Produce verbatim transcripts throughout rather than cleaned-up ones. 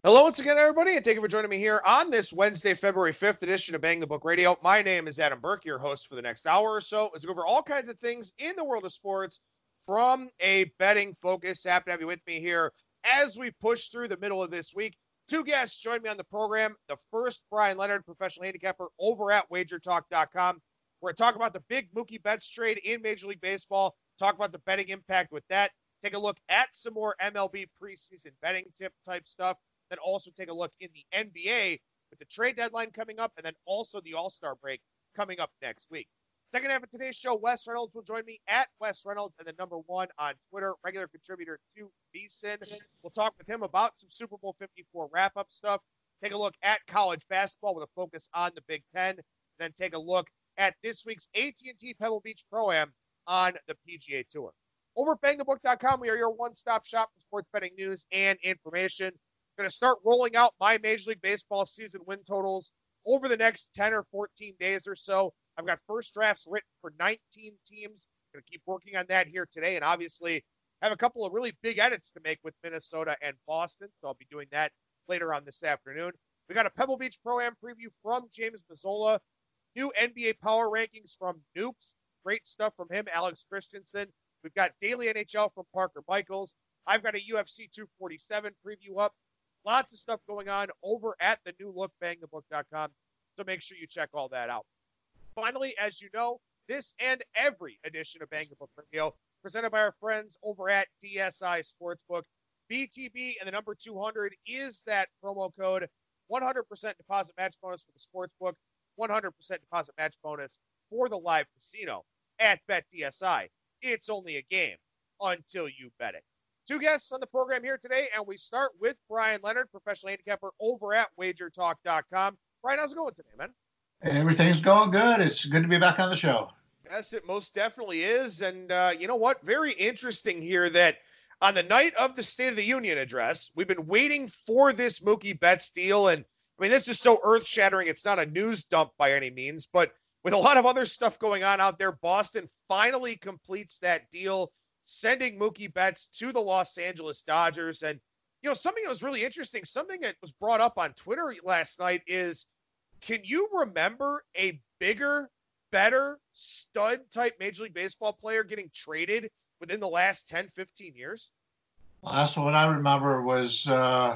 Hello once again, everybody, and thank you for joining me here on this Wednesday, February fifth edition of Bang the Book Radio. My name is Adam Burke, your host for the next hour or so, as we go over all kinds of things in the world of sports from a betting focus. Happy to have you with me here as we push through the middle of this week. Two guests join me on the program. The first, Brian Leonard, professional handicapper over at wager talk dot com. We're going to talk about the big Mookie Betts trade in Major League Baseball, talk about the betting impact with that, take a look at some more M L B preseason betting tip type stuff. Then also take a look in the N B A with the trade deadline coming up, and then also the All-Star break coming up next week. Second half of today's show, Wes Reynolds will join me at Wes Reynolds and the number one on Twitter, regular contributor to VSiN. We'll talk with him about some Super Bowl fifty-four wrap-up stuff, take a look at college basketball with a focus on the Big Ten, then take a look at this week's A T and T Pebble Beach Pro-Am on the P G A Tour. Over at bang the book dot com, we are your one-stop shop for sports betting news and information. Going to start rolling out my Major League Baseball season win totals over the next ten or fourteen days or so. I've got first drafts written for nineteen teams. Going to keep working on that here today, and obviously have a couple of really big edits to make with Minnesota and Boston, so I'll be doing that later on this afternoon. We got a Pebble Beach Pro-Am preview from James Mazzola, new N B A power rankings from Noops, great stuff from him, Alex Christensen. We've got daily N H L from Parker Michaels. I've got a U F C two forty-seven preview up. Lots of stuff going on over at the new look, bang the book dot com. So make sure you check all that out. Finally, as you know, this and every edition of Bang the Book Radio presented by our friends over at D S I Sportsbook. B T B and the number two hundred is that promo code. one hundred percent deposit match bonus for the sportsbook. one hundred percent deposit match bonus for the live casino at BetDSI. It's only a game until you bet it. Two guests on the program here today, and we start with Brian Leonard, professional handicapper over at wager talk dot com. Brian, how's it going today, man? Everything's going good. It's good to be back on the show. Yes, it most definitely is. And uh, you know what? Very interesting here that on the night of the State of the Union address, we've been waiting for this Mookie Betts deal. And I mean, this is so earth-shattering. It's not a news dump by any means, but with a lot of other stuff going on out there, Boston finally completes that deal, sending Mookie Betts to the Los Angeles Dodgers. And, you know, something that was really interesting, something that was brought up on Twitter last night is, can you remember a bigger, better, stud-type Major League Baseball player getting traded within the last ten, fifteen years? Last one I remember was uh,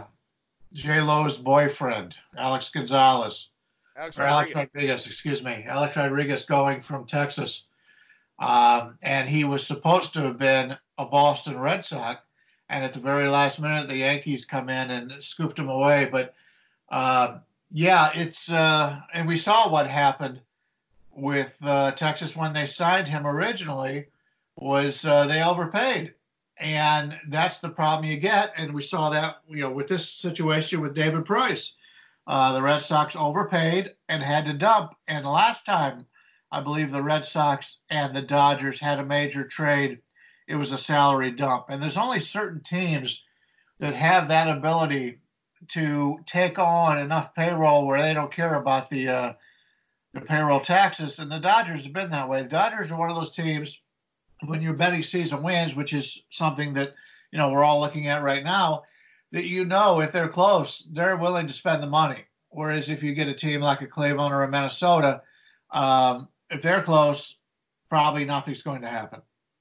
J-Lo's boyfriend, Alex Gonzalez. Alex or Rodriguez. Alex Rodriguez, excuse me. Alex Rodriguez going from Texas. Um, and he was supposed to have been a Boston Red Sox, and at the very last minute, the Yankees come in and scooped him away. But uh, yeah, it's uh, and we saw what happened with uh, Texas when they signed him originally was uh, they overpaid, and that's the problem you get. And we saw that, you know, with this situation with David Price, uh, the Red Sox overpaid and had to dump. And last time, I believe the Red Sox and the Dodgers had a major trade, it was a salary dump. And there's only certain teams that have that ability to take on enough payroll where they don't care about the uh, the payroll taxes. And the Dodgers have been that way. The Dodgers are one of those teams, when your betting season wins, which is something that, you know, we're all looking at right now, that, you know, if they're close, they're willing to spend the money. Whereas if you get a team like a Cleveland or a Minnesota, um, if they're close, probably nothing's going to happen.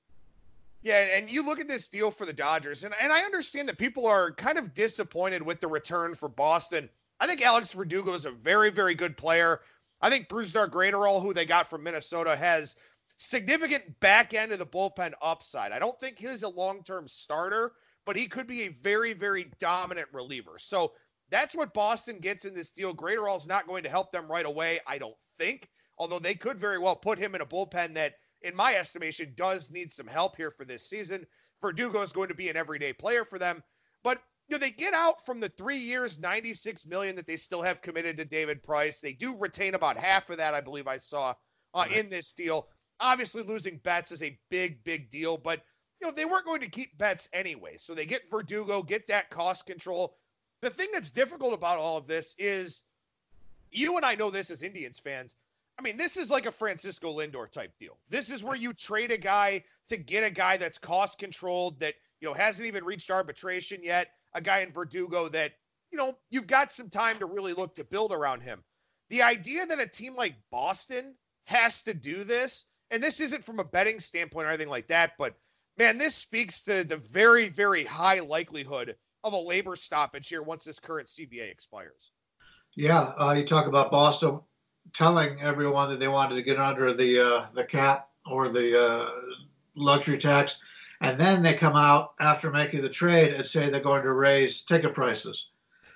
Yeah, and you look at this deal for the Dodgers, and, and I understand that people are kind of disappointed with the return for Boston. I think Alex Verdugo is a very, very good player. I think Brusdar Graterol, who they got from Minnesota, has significant back end of the bullpen upside. I don't think he's a long-term starter, but he could be a very, very dominant reliever. So that's what Boston gets in this deal. Graterol's not going to help them right away, I don't think, although they could very well put him in a bullpen that, in my estimation, does need some help here for this season. Verdugo is going to be an everyday player for them. But, you know, they get out from the three years, ninety-six million dollars that they still have committed to David Price. They do retain about half of that, I believe I saw, uh, in this deal. Obviously, losing Betts is a big, big deal. But, you know, they weren't going to keep Betts anyway. So they get Verdugo, get that cost control. The thing that's difficult about all of this is, you and I know this as Indians fans, I mean, this is like a Francisco Lindor type deal. This is where you trade a guy to get a guy that's cost controlled, that, you know, hasn't even reached arbitration yet, a guy in Verdugo that, you know, you've got some time to really look to build around him. The idea that a team like Boston has to do this, and this isn't from a betting standpoint or anything like that, but man, this speaks to the very, very high likelihood of a labor stoppage here once this current C B A expires. Yeah, uh, you talk about Boston telling everyone that they wanted to get under the uh, the cap or the uh, luxury tax, and then they come out after making the trade and say they're going to raise ticket prices.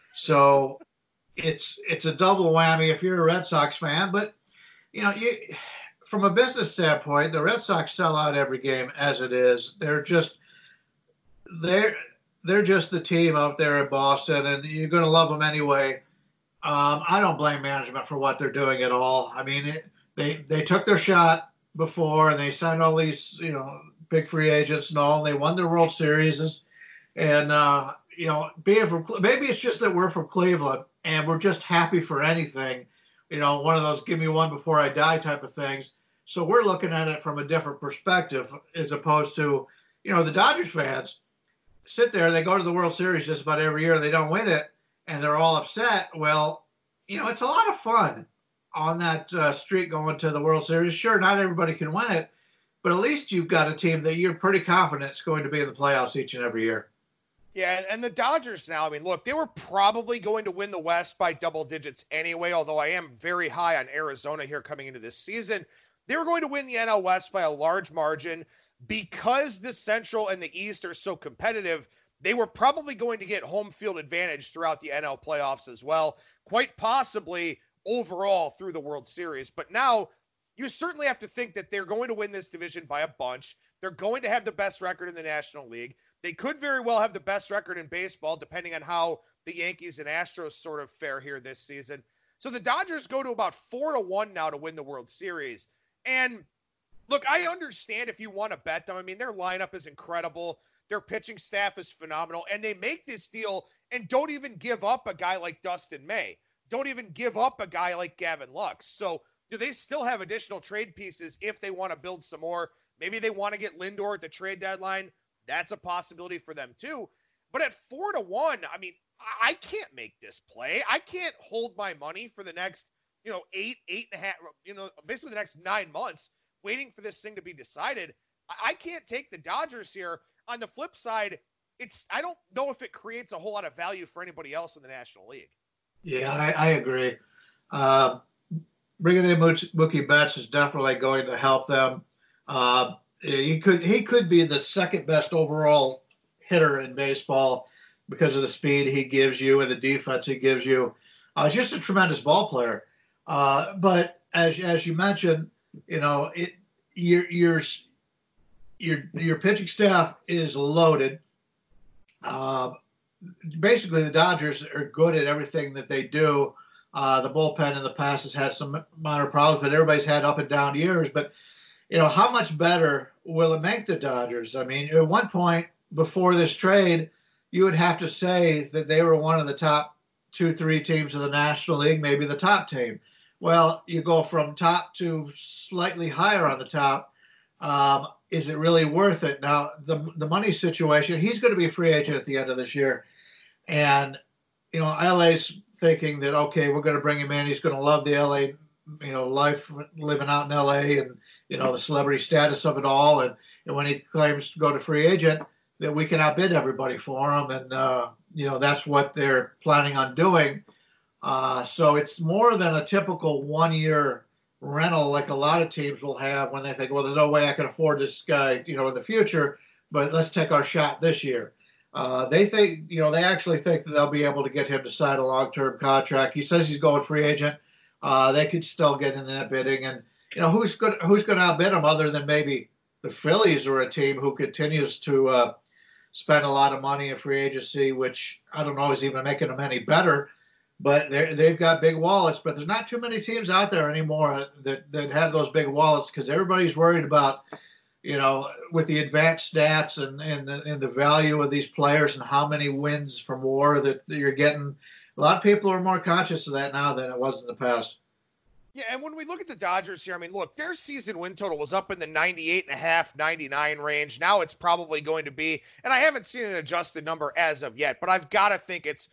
So it's it's a double whammy if you're a Red Sox fan. But you know, you, from a business standpoint, the Red Sox sell out every game as it is. They're just they're they're just the team out there in Boston, and you're going to love them anyway. Um, I don't blame management for what they're doing at all. I mean, it, they they took their shot before, and they signed all these, you know, big free agents and all. And they won their World Series, and uh, you know, being from maybe it's just that we're from Cleveland and we're just happy for anything, you know, one of those "give me one before I die" type of things. So we're looking at it from a different perspective, as opposed to, you know, the Dodgers fans sit there. They go to the World Series just about every year, and they don't win it. And they're all upset. Well, you know, it's a lot of fun on that uh, streak going to the World Series. Sure, not everybody can win it, but at least you've got a team that you're pretty confident is going to be in the playoffs each and every year. Yeah, and the Dodgers now, I mean, look, they were probably going to win the West by double digits anyway, although I am very high on Arizona here coming into this season. They were going to win the N L West by a large margin because the Central and the East are so competitive. They were probably going to get home field advantage throughout the N L playoffs as well, quite possibly overall through the World Series. But now you certainly have to think that they're going to win this division by a bunch. They're going to have the best record in the National League. They could very well have the best record in baseball, depending on how the Yankees and Astros sort of fare here this season. So the Dodgers go to about four to one now to win the World Series. And look, I understand if you want to bet them. I mean, their lineup is incredible. Their pitching staff is phenomenal, and they make this deal and don't even give up a guy like Dustin May. Don't even give up a guy like Gavin Lux. So do they still have additional trade pieces if they want to build some more? Maybe they want to get Lindor at the trade deadline. That's a possibility for them too. But at four to one, I mean, I can't make this play. I can't hold my money for the next, you know, eight, eight and a half, you know, basically the next nine months waiting for this thing to be decided. I can't take the Dodgers here. On the flip side, it's I don't know if it creates a whole lot of value for anybody else in the National League. Yeah, I, I agree. Uh, bringing in Mookie Betts is definitely going to help them. Uh, he could he could be the second best overall hitter in baseball because of the speed he gives you and the defense he gives you. Uh, he's just a tremendous ball player. Uh, but as as you mentioned, you know, it you're you're Your your pitching staff is loaded. Uh, basically, the Dodgers are good at everything that they do. Uh, the bullpen in the past has had some minor problems, but everybody's had up and down years. But, you know, how much better will it make the Dodgers? I mean, at one point before this trade, you would have to say that they were one of the top two, three teams in the National League, maybe the top team. Well, you go from top to slightly higher on the top. Um, is it really worth it? Now, the the money situation, he's going to be a free agent at the end of this year. And, you know, L A's thinking that, okay, we're going to bring him in. He's going to love the L A, you know, life living out in L A and, you know, the celebrity status of it all. And, and when he claims to go to free agent, that we can outbid everybody for him. And, uh, you know, that's what they're planning on doing. Uh, so it's more than a typical one-year rental like a lot of teams will have when they think, well, there's no way I can afford this guy, you know, in the future, but let's take our shot this year. Uh, they think, you know, they actually think that they'll be able to get him to sign a long-term contract. He says he's going free agent. Uh, they could still get in that bidding. And, you know, who's going who's going to outbid him other than maybe the Phillies are a team who continues to uh, spend a lot of money in free agency, which I don't know is even making them any better. But they've got big wallets, but there's not too many teams out there anymore that, that have those big wallets because everybody's worried about, you know, with the advanced stats and, and, the, and the value of these players and how many wins from war that you're getting. A lot of people are more conscious of that now than it was in the past. Yeah, and when we look at the Dodgers here, I mean, look, their season win total was up in the ninety-eight and a half, ninety-nine range. Now it's probably going to be, and I haven't seen an adjusted number as of yet, but I've got to think it's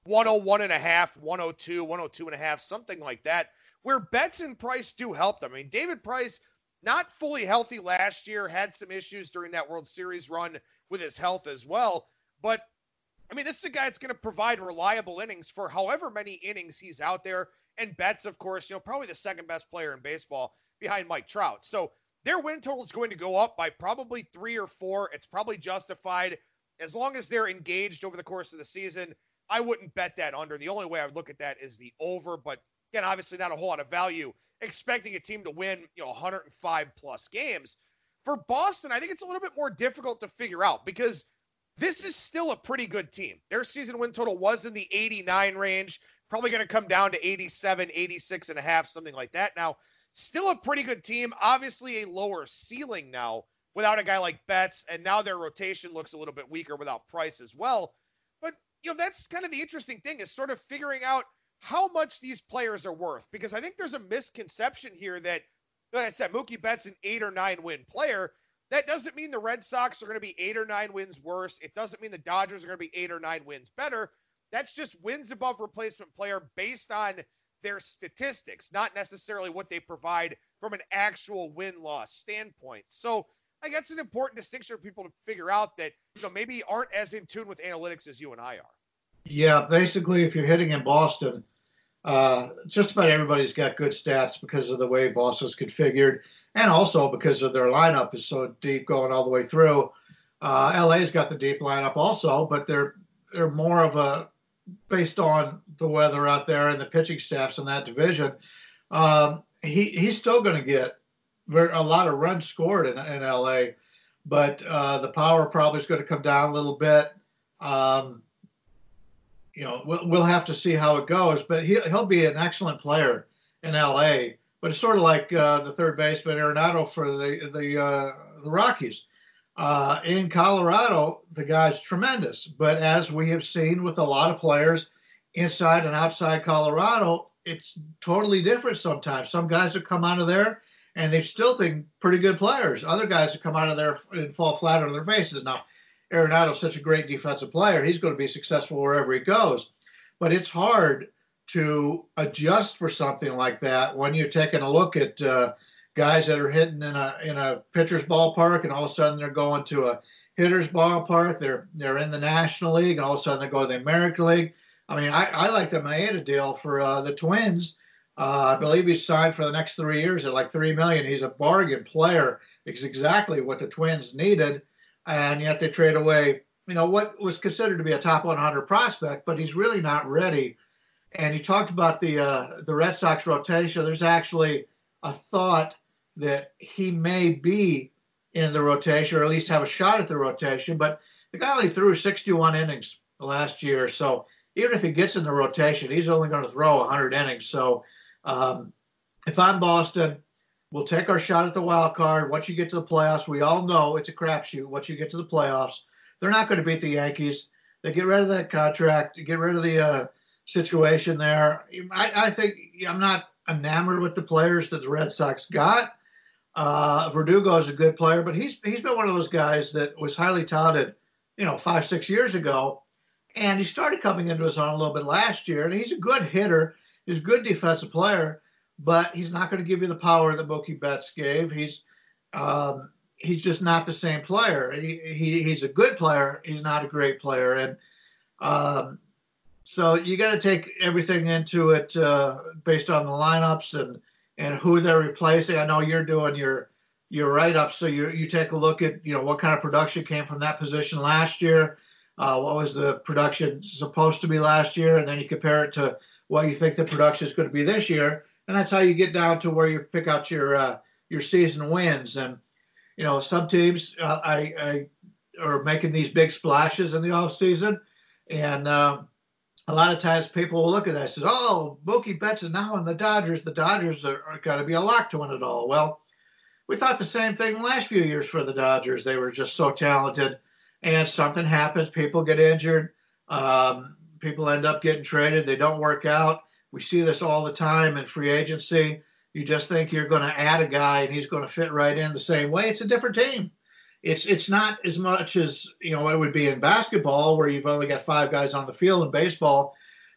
one oh one and a half, one oh two, one oh two and a half, something like that, where Betts and Price do help them. I mean, David Price, not fully healthy last year, had some issues during that World Series run with his health as well. But, I mean, this is a guy that's going to provide reliable innings for however many innings he's out there. And Betts, of course, you know, probably the second best player in baseball behind Mike Trout. So their win total is going to go up by probably three or four. It's probably justified as long as they're engaged over the course of the season. I wouldn't bet that under. The only way I would look at that is the over, but again, obviously not a whole lot of value expecting a team to win, you know, one hundred five plus games. For Boston, I think it's a little bit more difficult to figure out because this is still a pretty good team. Their season win total was in the eighty-nine range, probably going to come down to eighty-seven, eighty-six and a half, something like that. Now, still a pretty good team, obviously a lower ceiling now without a guy like Betts, and now their rotation looks a little bit weaker without Price as well. But, you know, that's kind of the interesting thing is sort of figuring out how much these players are worth, because I think there's a misconception here that, like I said, Mookie Betts an eight or nine win player. That doesn't mean the Red Sox are going to be eight or nine wins worse. It doesn't mean the Dodgers are going to be eight or nine wins better. That's just wins above replacement player based on their statistics, not necessarily what they provide from an actual win-loss standpoint. So I think that's an important distinction for people to figure out that, you know, maybe aren't as in tune with analytics as you and I are. Yeah, basically, if you're hitting in Boston, uh, just about everybody's got good stats because of the way Boston's configured, and also because of their lineup is so deep going all the way through. Uh, L A's got the deep lineup also, but they're they're more of a based on the weather out there and the pitching staffs in that division. Um, he he's still going to get very, a lot of runs scored in, in L A, but uh, the power probably is going to come down a little bit. Um, you know, we'll, we'll have to see how it goes, but he, he'll be an excellent player in L A. But it's sort of like uh, the third baseman Arenado for the the uh, the Rockies. Uh, in Colorado, the guy's tremendous. But as we have seen with a lot of players inside and outside Colorado, it's totally different sometimes. Some guys have come out of there and they've still been pretty good players. Other guys have come out of there and fall flat on their faces. Now, Arenado's such a great defensive player. He's going to be successful wherever he goes. But it's hard to adjust for something like that when you're taking a look at uh, guys that are hitting in a in a pitcher's ballpark, and all of a sudden they're going to a hitter's ballpark. They're they're in the National League, and all of a sudden they go to the American League. I mean, I, I like the Maeda deal for uh, the Twins. Uh, I believe he's signed for the next three years at like three million. He's a bargain player. It's exactly what the Twins needed. And yet they trade away, you know, what was considered to be a top one hundred prospect, but he's really not ready. And you talked about the uh, the Red Sox rotation. There's actually a thought that he may be in the rotation, or at least have a shot at the rotation. But the guy only threw sixty-one innings last year, so even if he gets in the rotation, he's only going to throw one hundred innings. So um, if I'm Boston, we'll take our shot at the wild card. Once you get to the playoffs, we all know it's a crapshoot. Once you get to the playoffs, they're not going to beat the Yankees. They get rid of that contract, get rid of the uh, situation there. I, I think I'm not enamored with the players that the Red Sox got. Uh, Verdugo is a good player, but he's he's been one of those guys that was highly touted, you know, five, six years ago. And he started coming into his own a little bit last year. And he's a good hitter. He's a good defensive player. But he's not going to give you the power that Mookie Betts gave. He's um, he's just not the same player. He, he he's a good player. He's not a great player, and um, so you got to take everything into it uh, based on the lineups and and who they're replacing. I know you're doing your your write up, so you you take a look at you know what kind of production came from that position last year. Uh, what was the production supposed to be last year, and then you compare it to what you think the production is going to be this year. And that's how you get down to where you pick out your uh, your season wins. And you know, some teams uh, I, I are making these big splashes in the off season, and uh, a lot of times people will look at that and say, "Oh, Mookie Betts is now in the Dodgers. The Dodgers are, are got to be a lock to win it all." Well, we thought the same thing the last few years for the Dodgers. They were just so talented, and something happens. People get injured. Um, people end up getting traded. They don't work out. We see this all the time in free agency. You just think you're going to add a guy and he's going to fit right in the same way. It's a different team. It's it's not as much as, you know, it would be in basketball where you've only got five guys on the field. In baseball,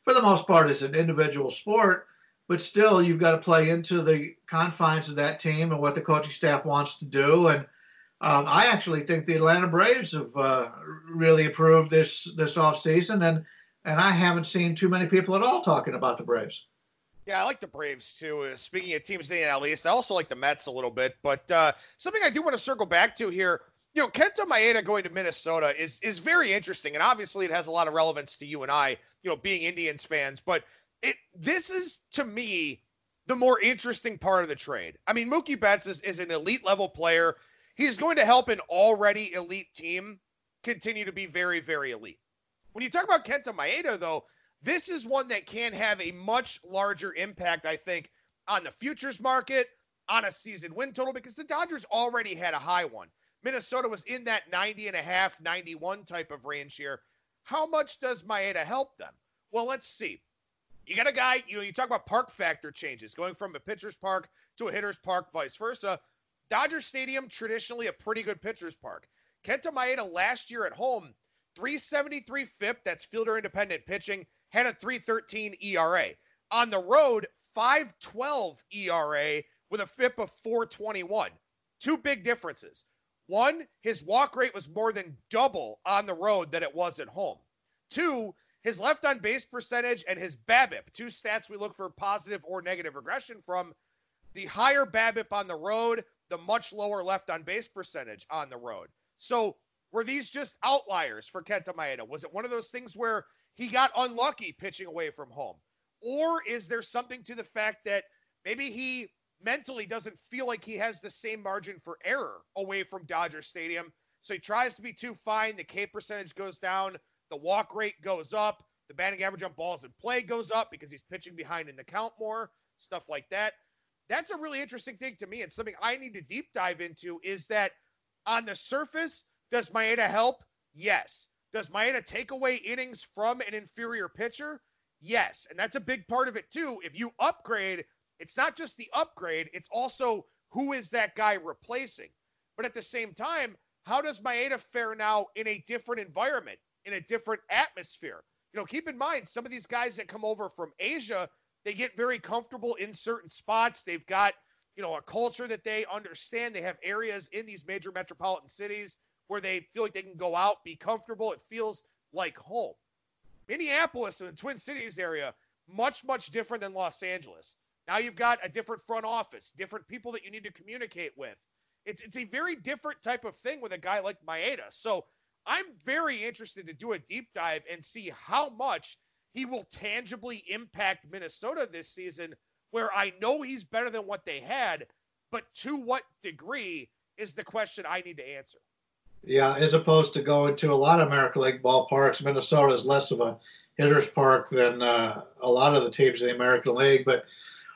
for the most part, it's an individual sport, but still you've got to play into the confines of that team and what the coaching staff wants to do. And um, I actually think the Atlanta Braves have uh, really improved this this offseason, and and I haven't seen too many people at all talking about the Braves. Yeah, I like the Braves too. Uh, speaking of teams in the N L East, I also like the Mets a little bit. But uh, something I do want to circle back to here, you know, Kenta Maeda going to Minnesota is is very interesting, and obviously it has a lot of relevance to you and I, you know, being Indians fans. But it this is to me the more interesting part of the trade. I mean, Mookie Betts is, is an elite level player. He's going to help an already elite team continue to be very, very elite. When you talk about Kenta Maeda, though, this is one that can have a much larger impact, I think, on the futures market, on a season win total, because the Dodgers already had a high one. Minnesota was in that ninety and a half, ninety-one type of range here. How much does Maeda help them? Well, let's see. You got a guy, you know, you talk about park factor changes, going from a pitcher's park to a hitter's park, vice versa. Dodger Stadium, traditionally a pretty good pitcher's park. Kenta Maeda last year at home, three seventy-three F I P, that's fielder independent pitching, had a three thirteen E R A. On the road, five twelve E R A with a F I P of four twenty-one. Two big differences. One, his walk rate was more than double on the road than it was at home. Two, his left on base percentage and his BABIP, two stats we look for positive or negative regression from, the higher BABIP on the road, the much lower left on base percentage on the road. So were these just outliers for Kenta Maeda? Was it one of those things where he got unlucky pitching away from home? Or is there something to the fact that maybe he mentally doesn't feel like he has the same margin for error away from Dodger Stadium? So he tries to be too fine. The K percentage goes down. The walk rate goes up. The batting average on balls in play goes up because he's pitching behind in the count more, stuff like that. That's a really interesting thing to me, and something I need to deep dive into is that on the surface, does Maeda help? Yes. Does Maeda take away innings from an inferior pitcher? Yes. And that's a big part of it too. If you upgrade, it's not just the upgrade, it's also who is that guy replacing. But at the same time, how does Maeda fare now in a different environment, in a different atmosphere? You know, keep in mind, some of these guys that come over from Asia, they get very comfortable in certain spots. They've got, you know, a culture that they understand. They have areas in these major metropolitan cities where they feel like they can go out, be comfortable. It feels like home. Minneapolis and the Twin Cities area, much, much different than Los Angeles. Now you've got a different front office, different people that you need to communicate with. It's it's a very different type of thing with a guy like Maeda. So I'm very interested to do a deep dive and see how much he will tangibly impact Minnesota this season, where I know he's better than what they had, but to what degree is the question I need to answer. Yeah, as opposed to going to a lot of American League ballparks, Minnesota is less of a hitter's park than uh, a lot of the teams in the American League. But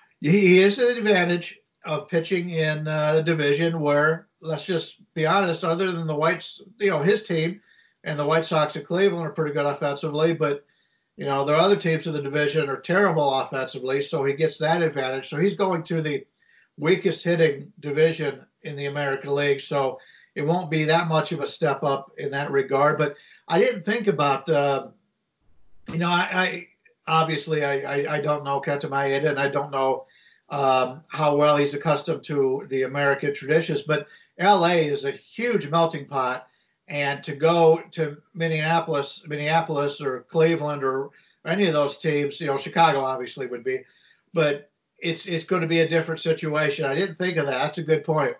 he is an advantage of pitching in uh, the division where, let's just be honest, other than the Whites, you know, his team and the White Sox of Cleveland are pretty good offensively, but, you know, there are other teams in the division are terrible offensively, so he gets that advantage. So he's going to the weakest hitting division in the American League, so it won't be that much of a step up in that regard. But I didn't think about, uh, you know, I, I obviously I, I, I don't know Kenta Maeda, and I don't know um, how well he's accustomed to the American traditions, but L A is a huge melting pot. And to go to Minneapolis, Minneapolis or Cleveland or any of those teams, you know, Chicago obviously would be, but it's it's going to be a different situation. I didn't think of that. That's a good point.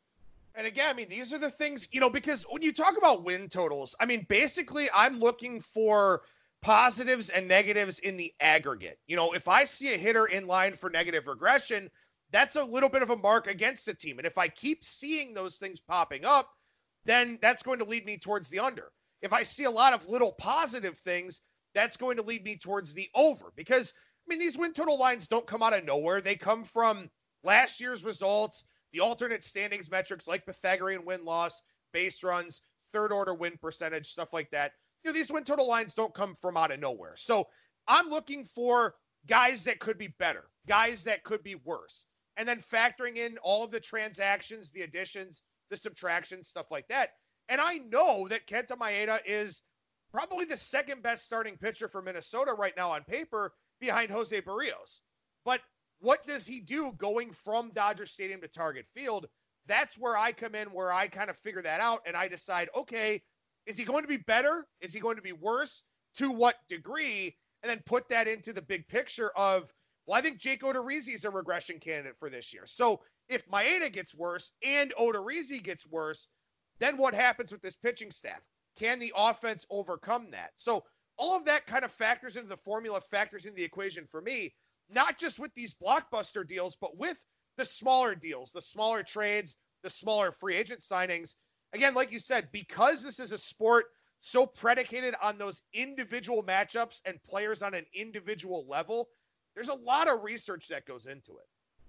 And again, I mean, these are the things, you know, because when you talk about win totals, I mean, basically I'm looking for positives and negatives in the aggregate. You know, if I see a hitter in line for negative regression, that's a little bit of a mark against the team. And if I keep seeing those things popping up, then that's going to lead me towards the under. If I see a lot of little positive things, that's going to lead me towards the over. Because, I mean, these win total lines don't come out of nowhere. They come from last year's results, the alternate standings metrics like Pythagorean win-loss, base runs, third-order win percentage, stuff like that. You know, these win total lines don't come from out of nowhere. So I'm looking for guys that could be better, guys that could be worse, and then factoring in all of the transactions, the additions, the subtractions, stuff like that. And I know that Kenta Maeda is probably the second best starting pitcher for Minnesota right now on paper behind Jose Barrios. But what does he do going from Dodger Stadium to Target Field? That's where I come in, where I kind of figure that out, and I decide, okay, is he going to be better? Is he going to be worse? To what degree? And then put that into the big picture of, well, I think Jake Odorizzi is a regression candidate for this year. So if Maeda gets worse and Odorizzi gets worse, then what happens with this pitching staff? Can the offense overcome that? So all of that kind of factors into the formula, factors into the equation for me, not just with these blockbuster deals, but with the smaller deals, the smaller trades, the smaller free agent signings. Again, like you said, because this is a sport so predicated on those individual matchups and players on an individual level, there's a lot of research that goes into it.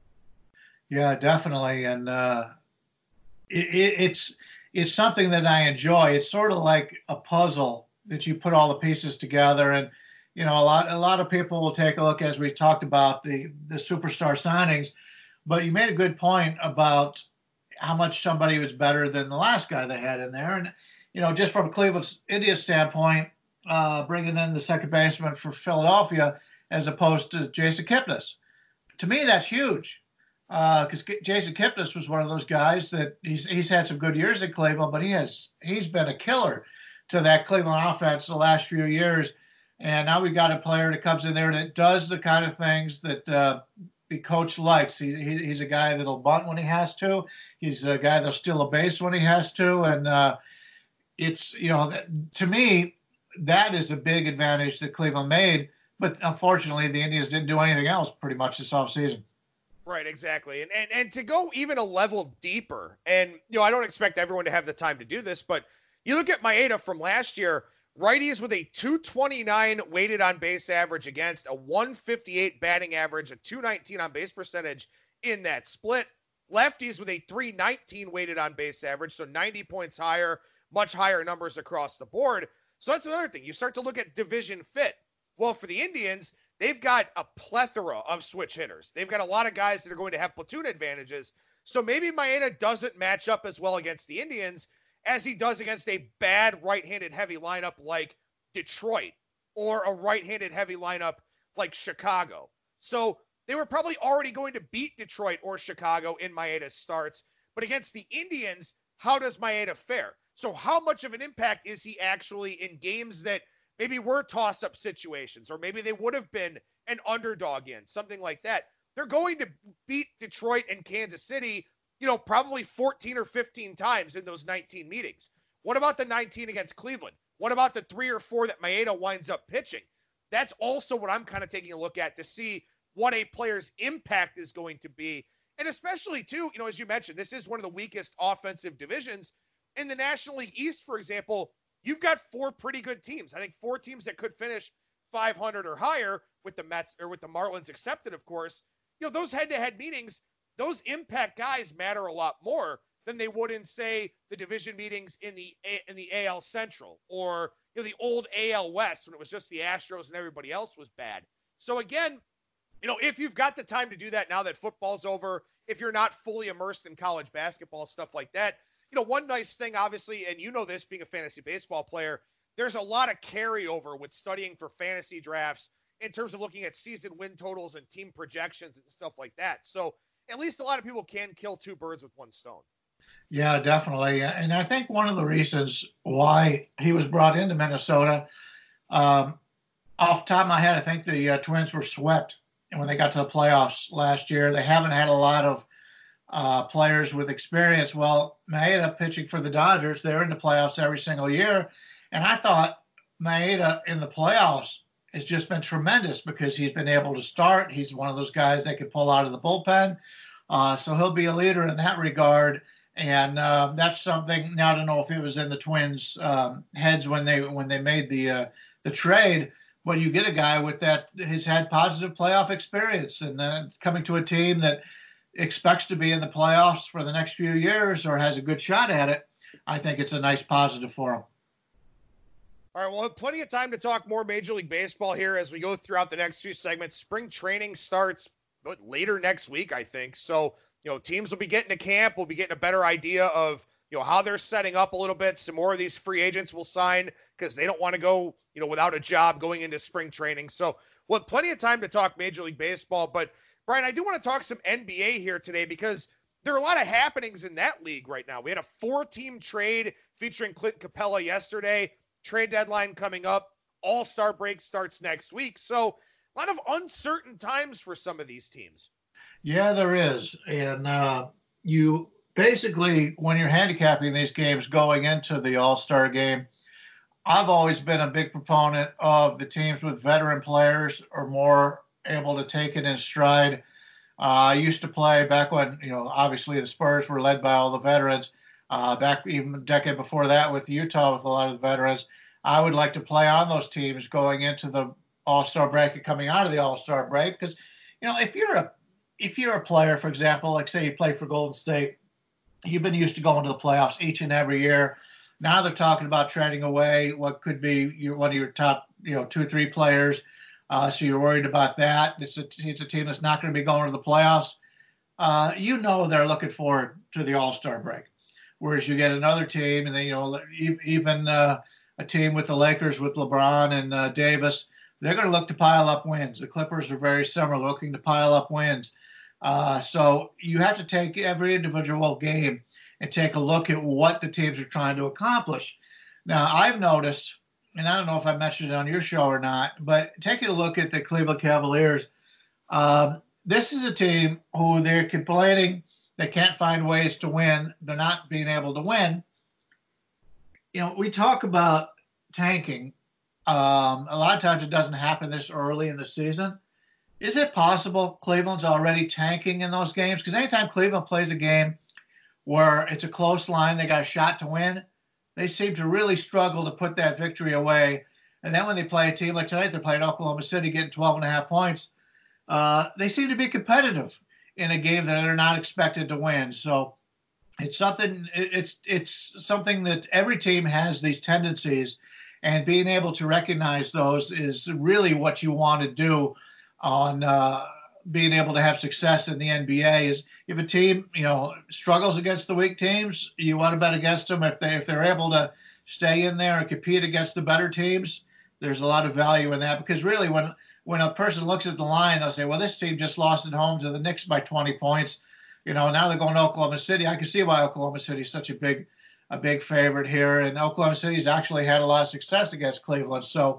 Yeah, definitely. And uh, it, it, it's it's something that I enjoy. It's sort of like a puzzle that you put all the pieces together. And, you know, a lot a lot of people will take a look, as we talked about, the, the superstar signings. But you made a good point about how much somebody was better than the last guy they had in there. And, you know, just from Cleveland Indians standpoint, uh, bringing in the second baseman for Philadelphia as opposed to Jason Kipnis. To me, that's huge because uh, Jason Kipnis was one of those guys that he's he's had some good years in Cleveland, but he has he's been a killer to that Cleveland offense the last few years. And now we've got a player that comes in there that does the kind of things that uh, the coach likes. He, he he's a guy that'll bunt when he has to. He's a guy that'll steal a base when he has to, and uh, it's you know to me that is a big advantage that Cleveland made. But unfortunately, the Indians didn't do anything else pretty much this offseason. Right, exactly. And, and and to go even a level deeper, and you know, I don't expect everyone to have the time to do this, but you look at Maeda from last year, righties with a two twenty-nine weighted on base average against, a one fifty-eight batting average, a two nineteen on base percentage in that split. Lefties with a three nineteen weighted on base average, so ninety points higher, much higher numbers across the board. So that's another thing. You start to look at division fit. Well, for the Indians, they've got a plethora of switch hitters. They've got a lot of guys that are going to have platoon advantages. So maybe Maeda doesn't match up as well against the Indians as he does against a bad right-handed heavy lineup like Detroit or a right-handed heavy lineup like Chicago. So they were probably already going to beat Detroit or Chicago in Maeda's starts. But against the Indians, how does Maeda fare? So how much of an impact is he actually in games that maybe were toss-up situations, or maybe they would have been an underdog in, something like that? They're going to beat Detroit and Kansas City, you know, probably fourteen or fifteen times in those nineteen meetings. What about the nineteen against Cleveland? What about the three or four that Maeda winds up pitching? That's also what I'm kind of taking a look at to see what a player's impact is going to be. And especially, too, you know, as you mentioned, this is one of the weakest offensive divisions. In the National League East, for example, you've got four pretty good teams. I think four teams that could finish five hundred or higher, with the Mets or with the Marlins accepted, of course. You know, those head-to-head meetings, those impact guys matter a lot more than they would in, say, the division meetings in the in the A L Central, or you know, the old A L West when it was just the Astros and everybody else was bad. So again, you know, if you've got the time to do that now that football's over, if you're not fully immersed in college basketball, stuff like that, you know, one nice thing, obviously, and you know this being a fantasy baseball player, there's a lot of carryover with studying for fantasy drafts in terms of looking at season win totals and team projections and stuff like that. So at least a lot of people can kill two birds with one stone. Yeah, definitely. And I think one of the reasons why he was brought into Minnesota, um, off the top of my head, I think the uh, Twins were swept. And when they got to the playoffs last year, they haven't had a lot of uh, players with experience. Well, Maeda pitching for the Dodgers, they're in the playoffs every single year. And I thought Maeda in the playoffs has just been tremendous because he's been able to start. He's one of those guys that can pull out of the bullpen. Uh, so he'll be a leader in that regard. And uh, that's something. Now I don't know if it was in the Twins' um, heads when they when they made the uh, the trade, but you get a guy with that has had positive playoff experience and uh, coming to a team that expects to be in the playoffs for the next few years or has a good shot at it. I think it's a nice positive for him. All right, we'll have plenty of time to talk more Major League Baseball here as we go throughout the next few segments. Spring training starts later next week, I think. So, you know, teams will be getting to camp. We'll be getting a better idea of you know, how they're setting up a little bit. Some more of these free agents will sign because they don't want to go, you know, without a job going into spring training. So we'll have plenty of time to talk Major League Baseball. But, Brian, I do want to talk some N B A here today because there are a lot of happenings in that league right now. We had a four-team trade featuring Clint Capella yesterday. Trade deadline coming up. All-Star break starts next week. So a lot of uncertain times for some of these teams. Yeah, there is. And uh, you basically, when you're handicapping these games going into the All-Star game, I've always been a big proponent of the teams with veteran players are more able to take it in stride. Uh, I used to play back when, you know, obviously the Spurs were led by all the veterans. Uh, back even a decade before that with Utah with a lot of the veterans. I would like to play on those teams going into the All-Star break and coming out of the All-Star break because, you know, if you're a if you're a player, for example, like say you play for Golden State, you've been used to going to the playoffs each and every year. Now they're talking about trading away what could be your, one of your top, you know, two or three players. Uh, so you're worried about that. It's a, it's a team that's not going to be going to the playoffs. Uh, you know they're looking forward to the All-Star break. Whereas you get another team, and then, you know, even uh, a team with the Lakers with LeBron and uh, Davis, they're going to look to pile up wins. The Clippers are very similar, looking to pile up wins. Uh, so you have to take every individual game and take a look at what the teams are trying to accomplish. Now, I've noticed, and I don't know if I mentioned it on your show or not, but taking a look at the Cleveland Cavaliers, um, this is a team who they're complaining they can't find ways to win. They're not being able to win. You know, we talk about tanking. Um, a lot of times it doesn't happen this early in the season. Is it possible Cleveland's already tanking in those games? Because anytime Cleveland plays a game where it's a close line, they got a shot to win, they seem to really struggle to put that victory away. And then when they play a team like tonight, they're playing Oklahoma City, getting twelve and a half points. Uh, they seem to be competitive in a game that they're not expected to win. So it's something, it's, it's something that every team has these tendencies, and being able to recognize those is really what you want to do on uh, being able to have success in the N B A. Is if a team, you know, struggles against the weak teams, you want to bet against them. If they if they're able to stay in there and compete against the better teams, there's a lot of value in that. Because really, when when a person looks at the line, they'll say, well, this team just lost at home to the Knicks by twenty points. You know, now they're going to Oklahoma City. I can see why Oklahoma City is such a big a big favorite here. And Oklahoma City's actually had a lot of success against Cleveland. So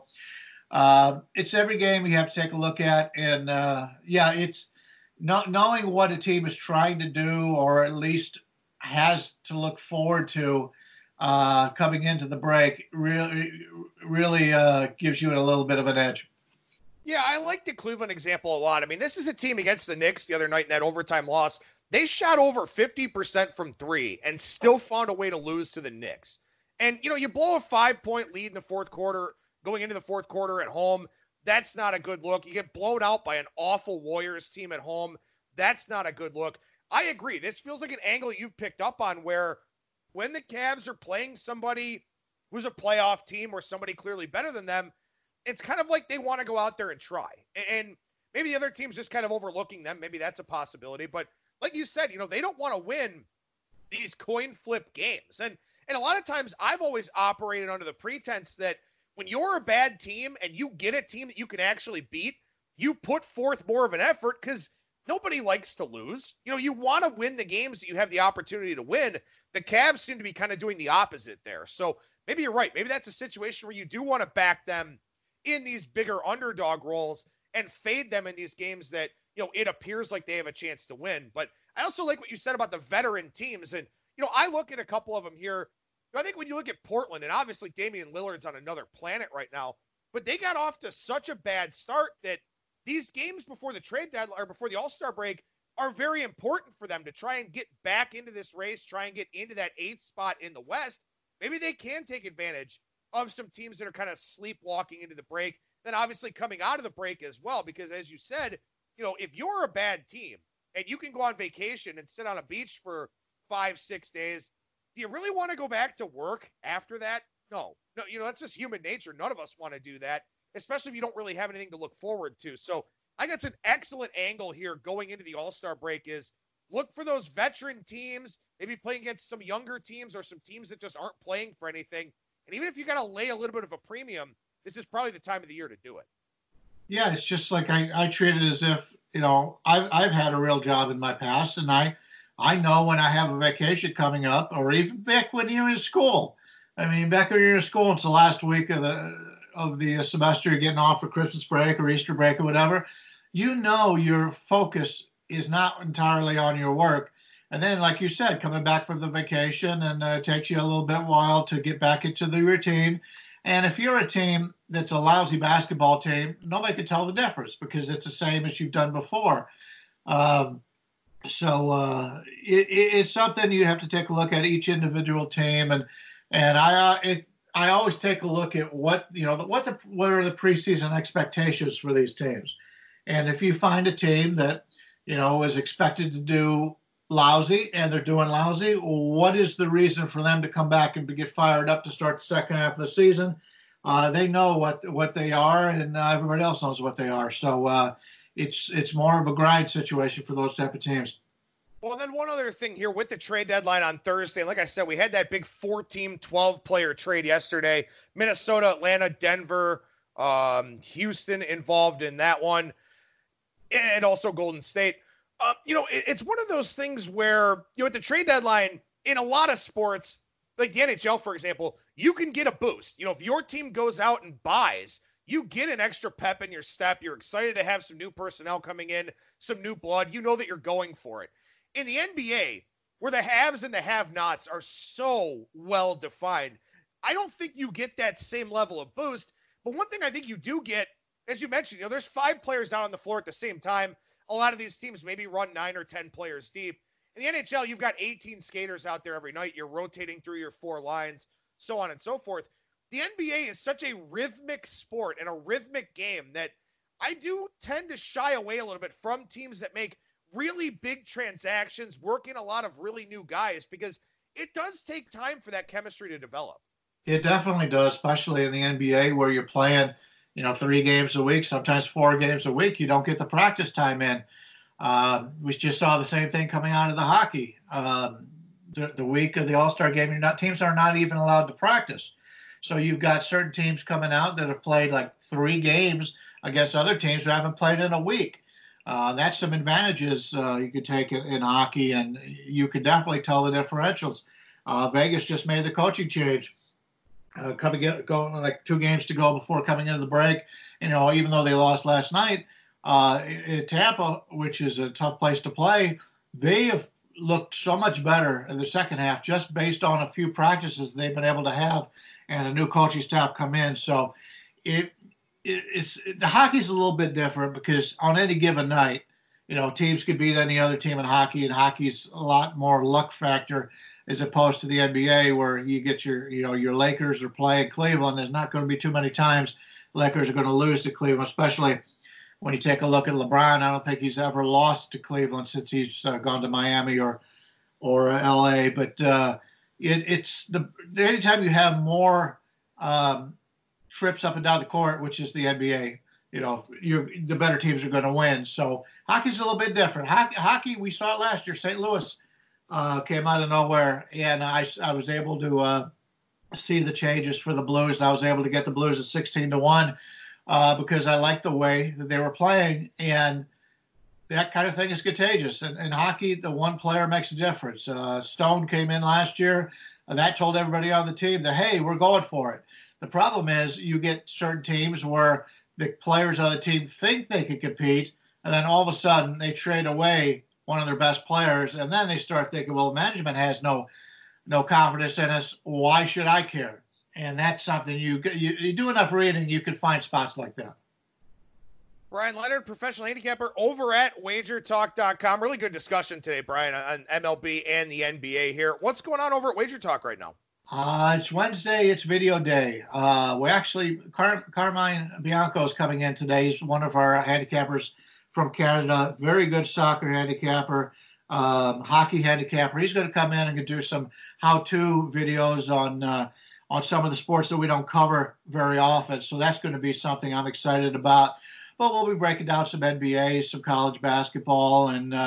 uh, it's every game you have to take a look at. And, uh, yeah, it's not knowing what a team is trying to do, or at least has to look forward to uh, coming into the break, really, really uh, gives you a little bit of an edge. Yeah, I like the Cleveland example a lot. I mean, this is a team against the Knicks the other night in that overtime loss. They shot over fifty percent from three and still found a way to lose to the Knicks. And, you know, you blow a five-point lead in the fourth quarter, going into the fourth quarter at home. That's not a good look. You get blown out by an awful Warriors team at home. That's not a good look. I agree. This feels like an angle you've picked up on, where when the Cavs are playing somebody who's a playoff team or somebody clearly better than them, it's kind of like they want to go out there and try. And maybe the other team's just kind of overlooking them. Maybe that's a possibility. But like you said, you know, they don't want to win these coin flip games. And and a lot of times I've always operated under the pretense that when you're a bad team and you get a team that you can actually beat, you put forth more of an effort, because nobody likes to lose. You know, you want to win the games that you have the opportunity to win. The Cavs seem to be kind of doing the opposite there. So maybe you're right. Maybe that's a situation where you do want to back them in these bigger underdog roles and fade them in these games that, you know, it appears like they have a chance to win. But I also like what you said about the veteran teams. And, you know, I look at a couple of them here. I think when you look at Portland, and obviously Damian Lillard's on another planet right now, but they got off to such a bad start that these games before the trade deadline or before the All-Star break are very important for them to try and get back into this race, try and get into that eighth spot in the West. Maybe they can take advantage of some teams that are kind of sleepwalking into the break, then obviously coming out of the break as well. Because as you said, you know, if you're a bad team and you can go on vacation and sit on a beach for five, six days, do you really want to go back to work after that? No, no, you know, that's just human nature. None of us want to do that, especially if you don't really have anything to look forward to. So I think that's an excellent angle here going into the All-Star break, is look for those veteran teams, maybe playing against some younger teams or some teams that just aren't playing for anything. And even if you got to lay a little bit of a premium, this is probably the time of the year to do it. Yeah, it's just like I, I treat it as if, you know, I've, I've had a real job in my past, and I, I know when I have a vacation coming up, or even back when you're in school. I mean, back when you're in school, it's the last week of the of the semester, you're getting off for Christmas break or Easter break or whatever. You know your focus is not entirely on your work. And then, like you said, coming back from the vacation, and uh, it takes you a little bit while to get back into the routine. And if you're a team that's a lousy basketball team, nobody can tell the difference because it's the same as you've done before. Um, so uh, it, it's something you have to take a look at each individual team. And and I uh, it, I always take a look at what, you know, what the what are the preseason expectations for these teams. And if you find a team that, you know, is expected to do lousy and they're doing lousy, what is the reason for them to come back and to get fired up to start the second half of the season? Uh, they know what what they are, and uh, everybody else knows what they are. So uh, it's it's more of a grind situation for those type of teams. Well, then one other thing here with the trade deadline on Thursday. Like I said, we had that big four-team, twelve-player trade yesterday. Minnesota, Atlanta, Denver, um, Houston involved in that one, and also Golden State. Uh, you know, it, it's one of those things where, you know, at the trade deadline, in a lot of sports, like the N H L, for example, you can get a boost. You know, if your team goes out and buys, you get an extra pep in your step. You're excited to have some new personnel coming in, some new blood. You know that you're going for it. In the N B A, where the haves and the have-nots are so well defined, I don't think you get that same level of boost. But one thing I think you do get, as you mentioned, you know, there's five players out on the floor at the same time. A lot of these teams maybe run nine or ten players deep. In the N H L, you've got eighteen skaters out there every night. You're rotating through your four lines, so on and so forth. The N B A is such a rhythmic sport and a rhythmic game that I do tend to shy away a little bit from teams that make really big transactions, working a lot of really new guys, because it does take time for that chemistry to develop. It definitely does, especially in the N B A where you're playing, you know, three games a week, sometimes four games a week. You don't get the practice time in. Um, we just saw the same thing coming out of the hockey. Um, the, the week of the All-Star game, you're not, teams are not even allowed to practice. So you've got certain teams coming out that have played like three games against other teams who haven't played in a week. Uh, that's some advantages uh, you could take in, in hockey, and you can definitely tell the differentials. Uh, Vegas just made the coaching change. Uh, coming in, going like two games to go before coming into the break. You know, even though they lost last night, uh, in Tampa, which is a tough place to play, they have looked so much better in the second half just based on a few practices they've been able to have and a new coaching staff come in. So it, it it's it, the hockey's a little bit different because on any given night, you know, teams could beat any other team in hockey, and hockey's a lot more luck factor as opposed to the N B A where you get your, you know, your Lakers are playing Cleveland. There's not going to be too many times Lakers are going to lose to Cleveland, especially when you take a look at LeBron. I don't think he's ever lost to Cleveland since he's uh, gone to Miami or or uh, L A. But uh, it, it's the anytime you have more um, trips up and down the court, which is the N B A, you know, you the better teams are going to win. So hockey's a little bit different. Hockey, hockey we saw it last year. Saint Louis Uh, came out of nowhere, and I, I was able to uh, see the changes for the Blues. And I was able to get the Blues at sixteen to one uh, because I liked the way that they were playing, and that kind of thing is contagious. And in hockey, the one player makes a difference. Uh, Stone came in last year, and that told everybody on the team that, hey, we're going for it. The problem is you get certain teams where the players on the team think they can compete, and then all of a sudden they trade away one of their best players, and then they start thinking, well, management has no no confidence in us. Why should I care? And that's something you you, you do enough reading, you can find spots like that. Brian Leonard, professional handicapper over at wager talk dot com. Really good discussion today, Brian, on M L B and the N B A here. What's going on over at Wager Talk right now? Uh, it's Wednesday. It's video day. Uh, we actually, Car- Carmine Bianco is coming in today. He's one of our handicappers from Canada, very good soccer handicapper, um, hockey handicapper. He's going to come in and do some how-to videos on uh, on some of the sports that we don't cover very often. So that's going to be something I'm excited about. But we'll be breaking down some N B A, some college basketball, and uh,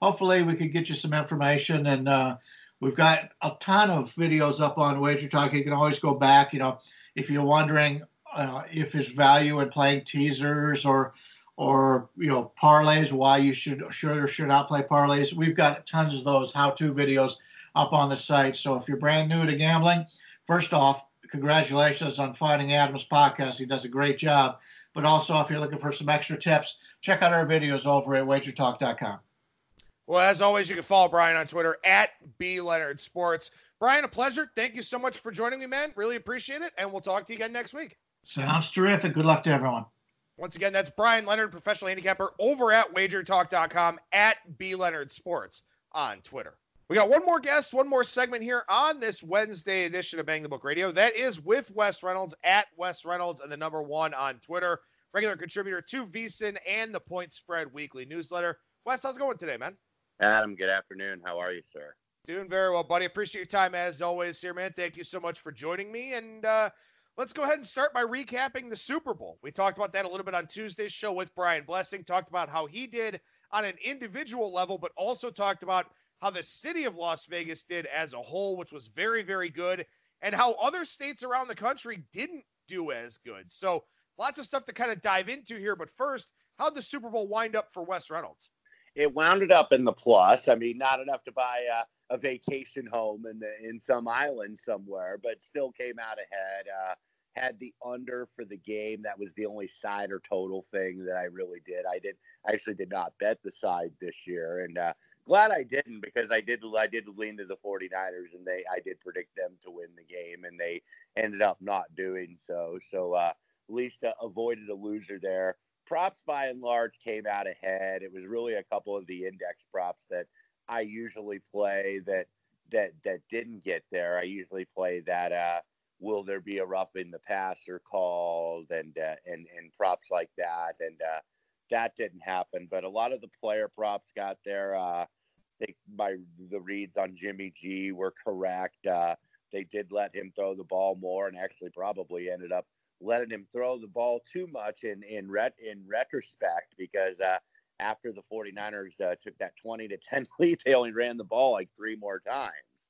hopefully we could get you some information. And uh, we've got a ton of videos up on Wager Talk. You can always go back. You know, if you're wondering uh, if there's value in playing teasers or or you know parlays, why you should should or should not play parlays, we've got tons of those how-to videos up on the site. So if you're brand new to gambling, first off, congratulations on finding Adam's podcast. He does a great job. But also, if you're looking for some extra tips, check out our videos over at wager talk dot com. Well, as always, you can follow Brian on Twitter at B Leonard Sports. Brian, a pleasure. Thank you so much for joining me, man. Really appreciate it. And we'll talk to you again next week. Sounds terrific. Good luck to everyone. Once again, that's Brian Leonard, professional handicapper, over at wager talk dot com, at B Leonard Sports on Twitter. We got one more guest, one more segment here on this Wednesday edition of Bang the Book Radio. That is with Wes Reynolds, at Wes Reynolds, and the number one on Twitter. Regular contributor to VSiN and the Point Spread Weekly newsletter. Wes, how's it going today, man? Adam, good afternoon. How are you, sir? Doing very well, buddy. Appreciate your time as always here, man. Thank you so much for joining me. And uh, let's go ahead and start by recapping the Super Bowl. We talked about that a little bit on Tuesday's show with Brian Blessing. Talked about how he did on an individual level, but also talked about how the city of Las Vegas did as a whole, which was very, very good, and how other states around the country didn't do as good. So lots of stuff to kind of dive into here. But first, how'd the Super Bowl wind up for Wes Reynolds? It wound up in the plus. I mean, not enough to buy a, a vacation home in the, in some island somewhere, but still came out ahead. Uh, had the under for the game. That was the only side or total thing that I really did. I did I actually did not bet the side this year, and uh, glad I didn't, because I did I did lean to the 49ers, and they I did predict them to win the game, and they ended up not doing so. So uh, at least uh, avoided a loser there. Props by and large came out ahead. It was really a couple of the index props that I usually play that that that didn't get there. I usually play that. Uh, will there be a rough in the passer called, and uh, and and props like that, and uh, that didn't happen. But a lot of the player props got there. Uh, they, by the reads on Jimmy G were correct. Uh, they did let him throw the ball more, and actually probably ended up letting him throw the ball too much in in ret in retrospect, because uh, after the 49ers uh, took that twenty to ten lead, they only ran the ball like three more times.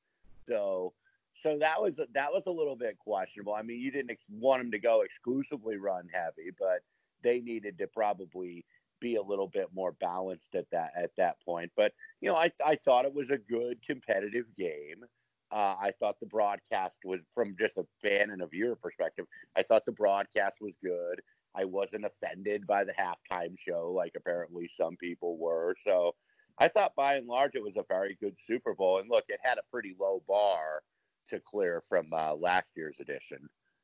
So. So that was that was a little bit questionable. I mean, you didn't ex- want them to go exclusively run heavy, but they needed to probably be a little bit more balanced at that at that point. But you know, I I thought it was a good competitive game. Uh, I thought the broadcast was, from just a fan and a viewer perspective, I thought the broadcast was good. I wasn't offended by the halftime show like apparently some people were. So I thought by and large it was a very good Super Bowl. And look, it had a pretty low bar to clear from uh, last year's edition.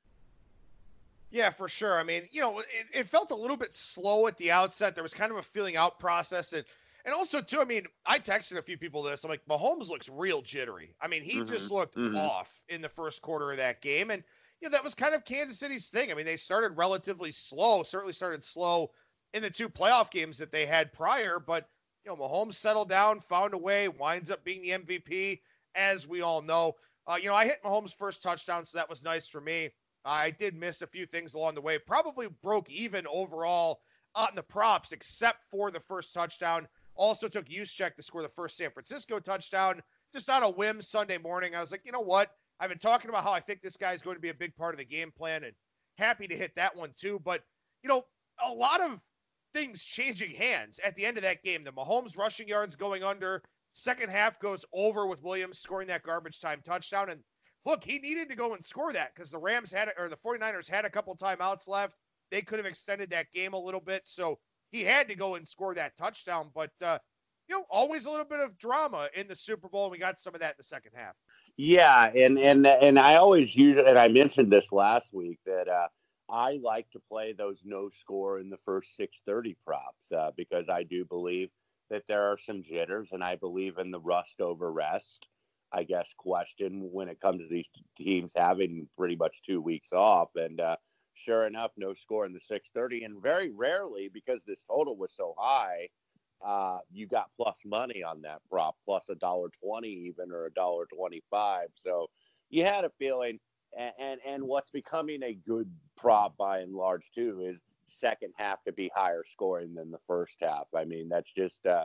Yeah, for sure. I mean, you know, it, it felt a little bit slow at the outset. There was kind of a feeling out process. And, and also, too, I mean, I texted a few people this. I'm like, Mahomes looks real jittery. I mean, he mm-hmm. just looked mm-hmm. off in the first quarter of that game. And, you know, that was kind of Kansas City's thing. I mean, they started relatively slow, certainly started slow in the two playoff games that they had prior. But, you know, Mahomes settled down, found a way, winds up being the M V P, as we all know. Uh, you know, I hit Mahomes' first touchdown, so that was nice for me. I did miss a few things along the way. Probably broke even overall on the props, except for the first touchdown. Also took Juszczyk to score the first San Francisco touchdown. Just on a whim Sunday morning, I was like, you know what? I've been talking about how I think this guy's going to be a big part of the game plan, and happy to hit that one too. But, you know, a lot of things changing hands at the end of that game. The Mahomes rushing yards going under. Second half goes over with Williams scoring that garbage time touchdown. And look, he needed to go and score that because the Rams had, or the 49ers had a couple timeouts left. They could have extended that game a little bit. So he had to go and score that touchdown. But, uh, you know, always a little bit of drama in the Super Bowl. And we got some of that in the second half. Yeah. And, and, and I always use, and I mentioned this last week, that uh, I like to play those no score in the first six thirty props uh, because I do believe that there are some jitters, and I believe in the rust over rest, I guess, question when it comes to these teams having pretty much two weeks off. And uh, sure enough, no score in the six thirty. And very rarely, because this total was so high, uh, you got plus money on that prop, plus a dollar twenty even, or a dollar twenty-five. So you had a feeling. And, and, and what's becoming a good prop by and large, too, is second half to be higher scoring than the first half. I mean, that's just uh,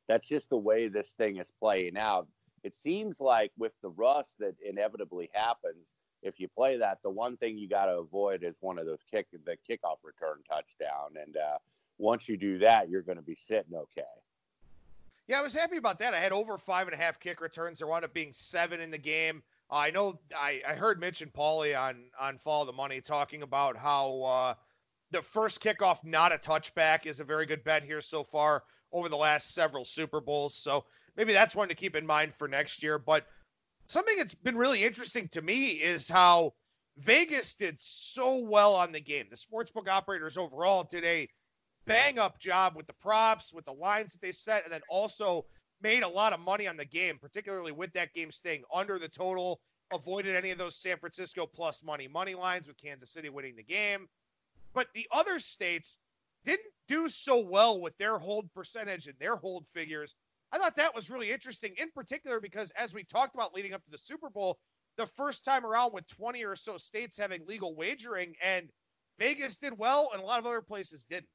That's just the way this thing is playing out. It seems like with the rust that inevitably happens, if you play that, the one thing you got to avoid is one of those kick, the kickoff return touchdown. And uh, once you do that, you're going to be sitting okay. Yeah, I was happy about that. I had over five and a half kick returns. There wound up being seven in the game. Uh, I know I, I heard Mitch and Paulie on, on Follow the Money talking about how uh, the first kickoff, not a touchback, is a very good bet here so far over the last several Super Bowls. So maybe that's one to keep in mind for next year. But something that's been really interesting to me is how Vegas did so well on the game. The sportsbook operators overall did a bang up job with the props, with the lines that they set, and then also made a lot of money on the game, particularly with that game staying under the total, avoided any of those San Francisco plus money money lines with Kansas City winning the game. But the other states didn't do so well with their hold percentage and their hold figures. I thought that was really interesting, in particular because as we talked about leading up to the Super Bowl, the first time around with twenty or so states having legal wagering, and Vegas did well and a lot of other places didn't.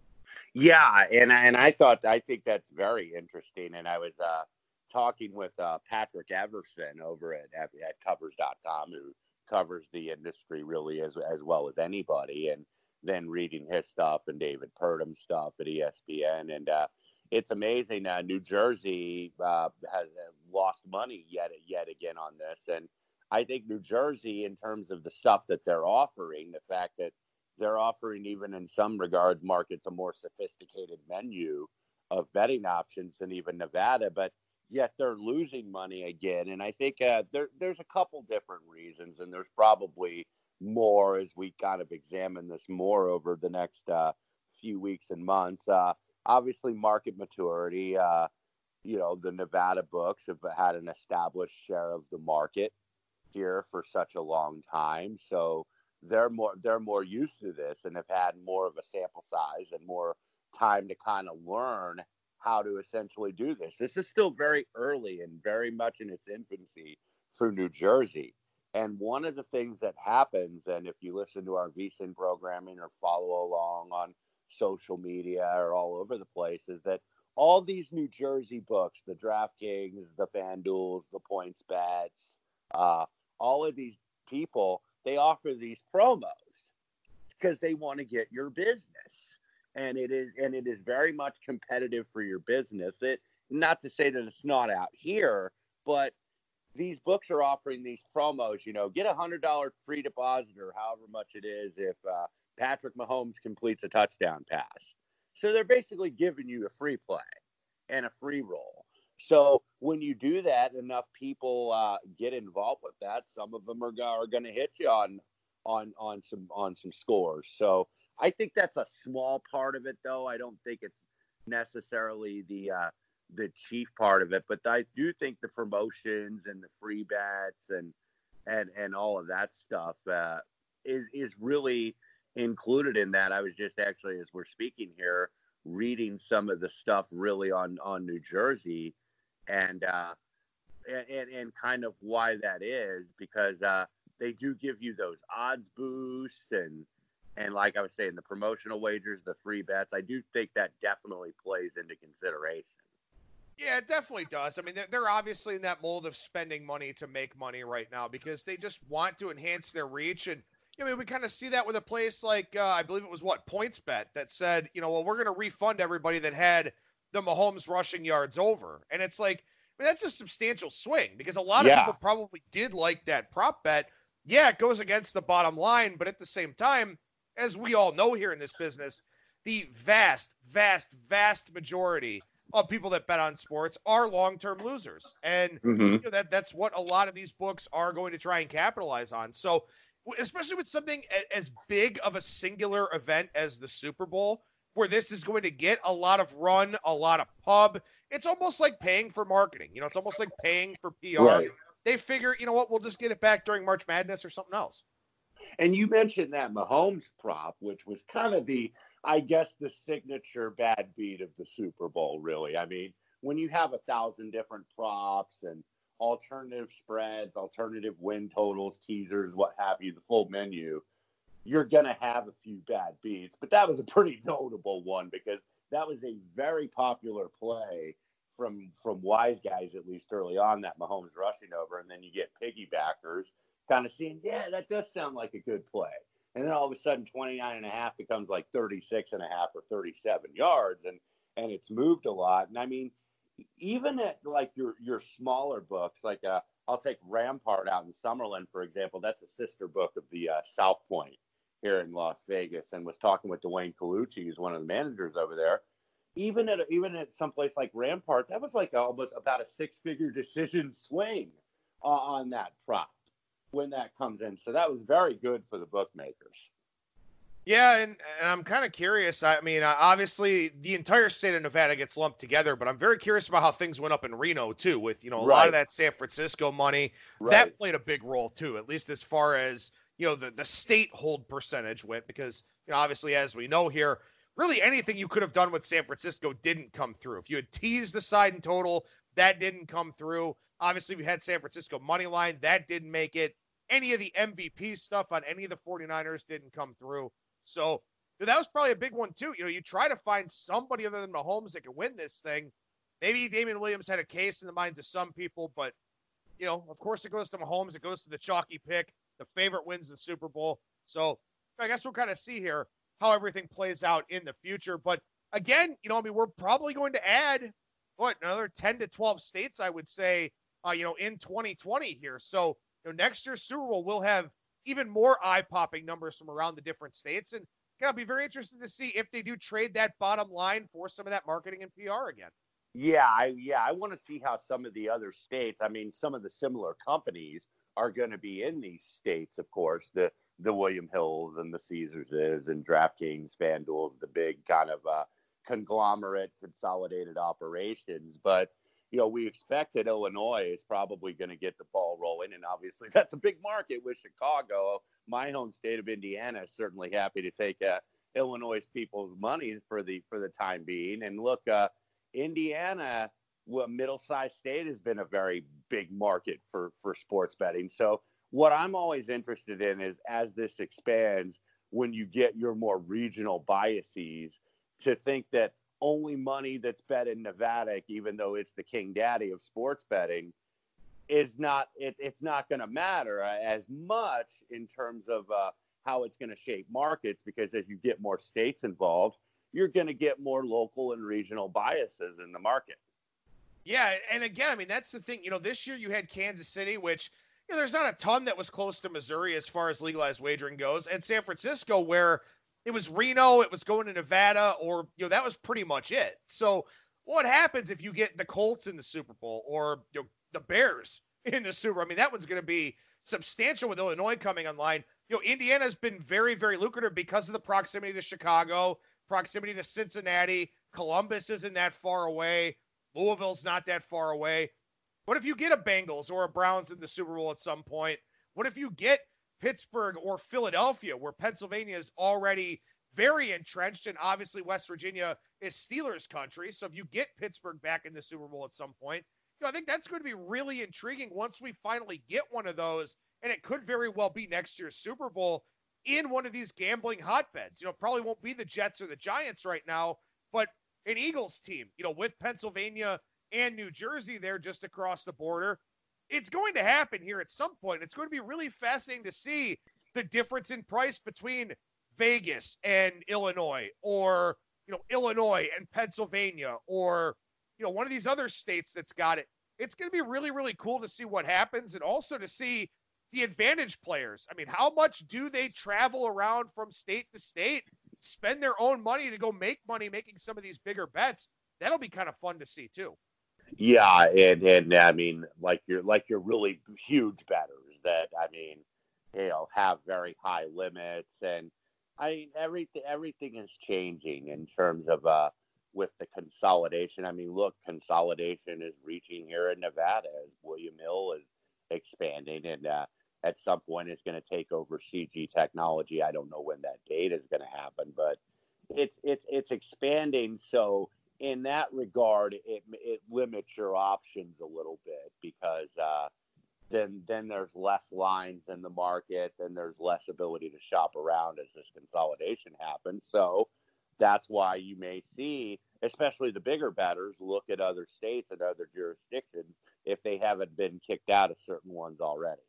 Yeah, and and I thought I think that's very interesting. And I was uh, talking with uh, Patrick Everson over at at covers dot com, who covers the industry really as as well as anybody, and then reading his stuff and David Purdum's stuff at E S P N. And uh, it's amazing. Uh, New Jersey uh, has lost money yet yet again on this, and I think New Jersey, in terms of the stuff that they're offering, the fact that they're offering, even in some regards, markets a more sophisticated menu of betting options than even Nevada, but yet they're losing money again. And I think uh, there, there's a couple different reasons, and there's probably more as we kind of examine this more over the next uh, few weeks and months. Uh, obviously, market maturity. Uh, you know, the Nevada books have had an established share of the market here for such a long time, so they're more they're more used to this and have had more of a sample size and more time to kind of learn how to essentially do this. This is still very early and very much in its infancy for New Jersey. And one of the things that happens, and if you listen to our V S I N programming or follow along on social media or all over the place, is that all these New Jersey books, the DraftKings, the FanDuels, the PointsBets, uh, all of these people, they offer these promos because they want to get your business. And it is and it is very much competitive for your business. It not to say that it's not out here, but these books are offering these promos, you know, get a hundred dollar free deposit or however much it is if uh, Patrick Mahomes completes a touchdown pass. So they're basically giving you a free play and a free roll. So when you do that, enough people uh, get involved with that. Some of them are, are going to hit you on on on some on some scores. So I think that's a small part of it, though. I don't think it's necessarily the uh, the chief part of it, but I do think the promotions and the free bets and and and all of that stuff uh, is is really included in that. I was just actually, as we're speaking here, reading some of the stuff really on on New Jersey. And, uh, and and kind of why that is, because uh, they do give you those odds boosts and and like I was saying, the promotional wagers, the free bets. I do think that definitely plays into consideration. Yeah, it definitely does. I mean, they're, they're obviously in that mold of spending money to make money right now because they just want to enhance their reach. And I mean, we kind of see that with a place like uh, I believe it was what PointsBet that said, you know, well, we're going to refund everybody that had the Mahomes rushing yards over. And it's like, I mean, that's a substantial swing because a lot of Yeah. people probably did like that prop bet. Yeah, it goes against the bottom line, but at the same time, as we all know here in this business, the vast, vast, vast majority of people that bet on sports are long-term losers. And Mm-hmm. you know, that that's what a lot of these books are going to try and capitalize on. So especially with something as big of a singular event as the Super Bowl, where this is going to get a lot of run, a lot of pub. It's almost like paying for marketing. You know, it's almost like paying for P R. Right. They figure, you know what, we'll just get it back during March Madness or something else. And you mentioned that Mahomes prop, which was kind of the, I guess, the signature bad beat of the Super Bowl, really. I mean, when you have a thousand different props and alternative spreads, alternative win totals, teasers, what have you, the full menu, you're going to have a few bad beats. But that was a pretty notable one because that was a very popular play from from wise guys, at least early on, that Mahomes rushing over, and then you get piggybackers kind of seeing, yeah, that does sound like a good play. And then all of a sudden twenty-nine and a half becomes like thirty-six and a half or thirty-seven yards, and and it's moved a lot. And I mean, even at like your your smaller books, like uh, I'll take Rampart out in Summerlin, for example. That's a sister book of the uh, South Point here in Las Vegas, and was talking with Dwayne Colucci, who's one of the managers over there. Even at even at some place like Rampart, that was like almost about a six-figure decision swing uh, on that prop when that comes in. So that was very good for the bookmakers. Yeah, and, and I'm kind of curious. I mean, uh, obviously, the entire state of Nevada gets lumped together, but I'm very curious about how things went up in Reno, too, with, you know, a Right. lot of that San Francisco money. Right. That played a big role, too, at least as far as, you know, the, the state hold percentage went, because, you know, obviously, as we know here, really anything you could have done with San Francisco didn't come through. If you had teased the side in total, that didn't come through. Obviously, we had San Francisco money line. That didn't make it. Any of the M V P stuff on any of the 49ers didn't come through. So that was probably a big one, too. You know, you try to find somebody other than Mahomes that can win this thing. Maybe Damian Williams had a case in the minds of some people, but, you know, of course it goes to Mahomes. It goes to the chalky pick. The favorite wins the Super Bowl. So I guess we'll kind of see here how everything plays out in the future. But again, you know, I mean, we're probably going to add, what, another ten to twelve states, I would say, uh, you know, in twenty twenty here. So, you know, next year's Super Bowl, we'll have even more eye-popping numbers from around the different states. And I'll be very interested to see if they do trade that bottom line for some of that marketing and P R again. Yeah, I yeah, I want to see how some of the other states, I mean, some of the similar companies are going to be in these states, of course, the the William Hills and the Caesars is and DraftKings, FanDuel, the big kind of uh, conglomerate consolidated operations. But, you know, we expect that Illinois is probably going to get the ball rolling. And obviously that's a big market with Chicago. My home state of Indiana is certainly happy to take uh, Illinois people's money for the for the time being. And look, uh, Indiana, well, middle-sized state, has been a very big market for, for sports betting. So what I'm always interested in is, as this expands, when you get your more regional biases, to think that only money that's bet in Nevada, even though it's the king daddy of sports betting, is not it, it's not going to matter as much in terms of uh, how it's going to shape markets, because as you get more states involved, you're going to get more local and regional biases in the market. Yeah, and again, I mean, that's the thing. You know, this year you had Kansas City, which, you know, there's not a ton that was close to Missouri as far as legalized wagering goes, and San Francisco, where it was Reno, it was going to Nevada, or, you know, that was pretty much it. So what happens if you get the Colts in the Super Bowl, or, you know, the Bears in the Super Bowl? I mean, that one's going to be substantial with Illinois coming online. You know, Indiana's been very, very lucrative because of the proximity to Chicago, proximity to Cincinnati. Columbus isn't that far away. Louisville's not that far away. What if you get a Bengals or a Browns in the Super Bowl at some point? What if you get Pittsburgh or Philadelphia, where Pennsylvania is already very entrenched, and obviously West Virginia is Steelers country. So if you get Pittsburgh back in the Super Bowl at some point, you know, I think that's going to be really intriguing once we finally get one of those, and it could very well be next year's Super Bowl in one of these gambling hotbeds. You know, probably won't be the Jets or the Giants right now, but an Eagles team, you know, with Pennsylvania and New Jersey there just across the border. It's going to happen here at some point. It's going to be really fascinating to see the difference in price between Vegas and Illinois, or, you know, Illinois and Pennsylvania, or, you know, one of these other states that's got it. It's going to be really, really cool to see what happens, and also to see the advantage players. I mean, how much do they travel around from state to state, spend their own money to go make money making some of these bigger bets? That'll be kind of fun to see too. Yeah, and and I mean, like you're like you're really huge bettors that, I mean, you know, have very high limits, and I mean, everything everything is changing in terms of uh with the consolidation. I mean, look, consolidation is reaching here in Nevada as William Hill is expanding, and uh, at some point it's going to take over C G Technology. I don't know when that date is going to happen, but it's it's it's expanding. So in that regard, it it limits your options a little bit, because uh, then then there's less lines in the market, and there's less ability to shop around as this consolidation happens. So that's why you may see, especially the bigger bettors, look at other states and other jurisdictions if they haven't been kicked out of certain ones already.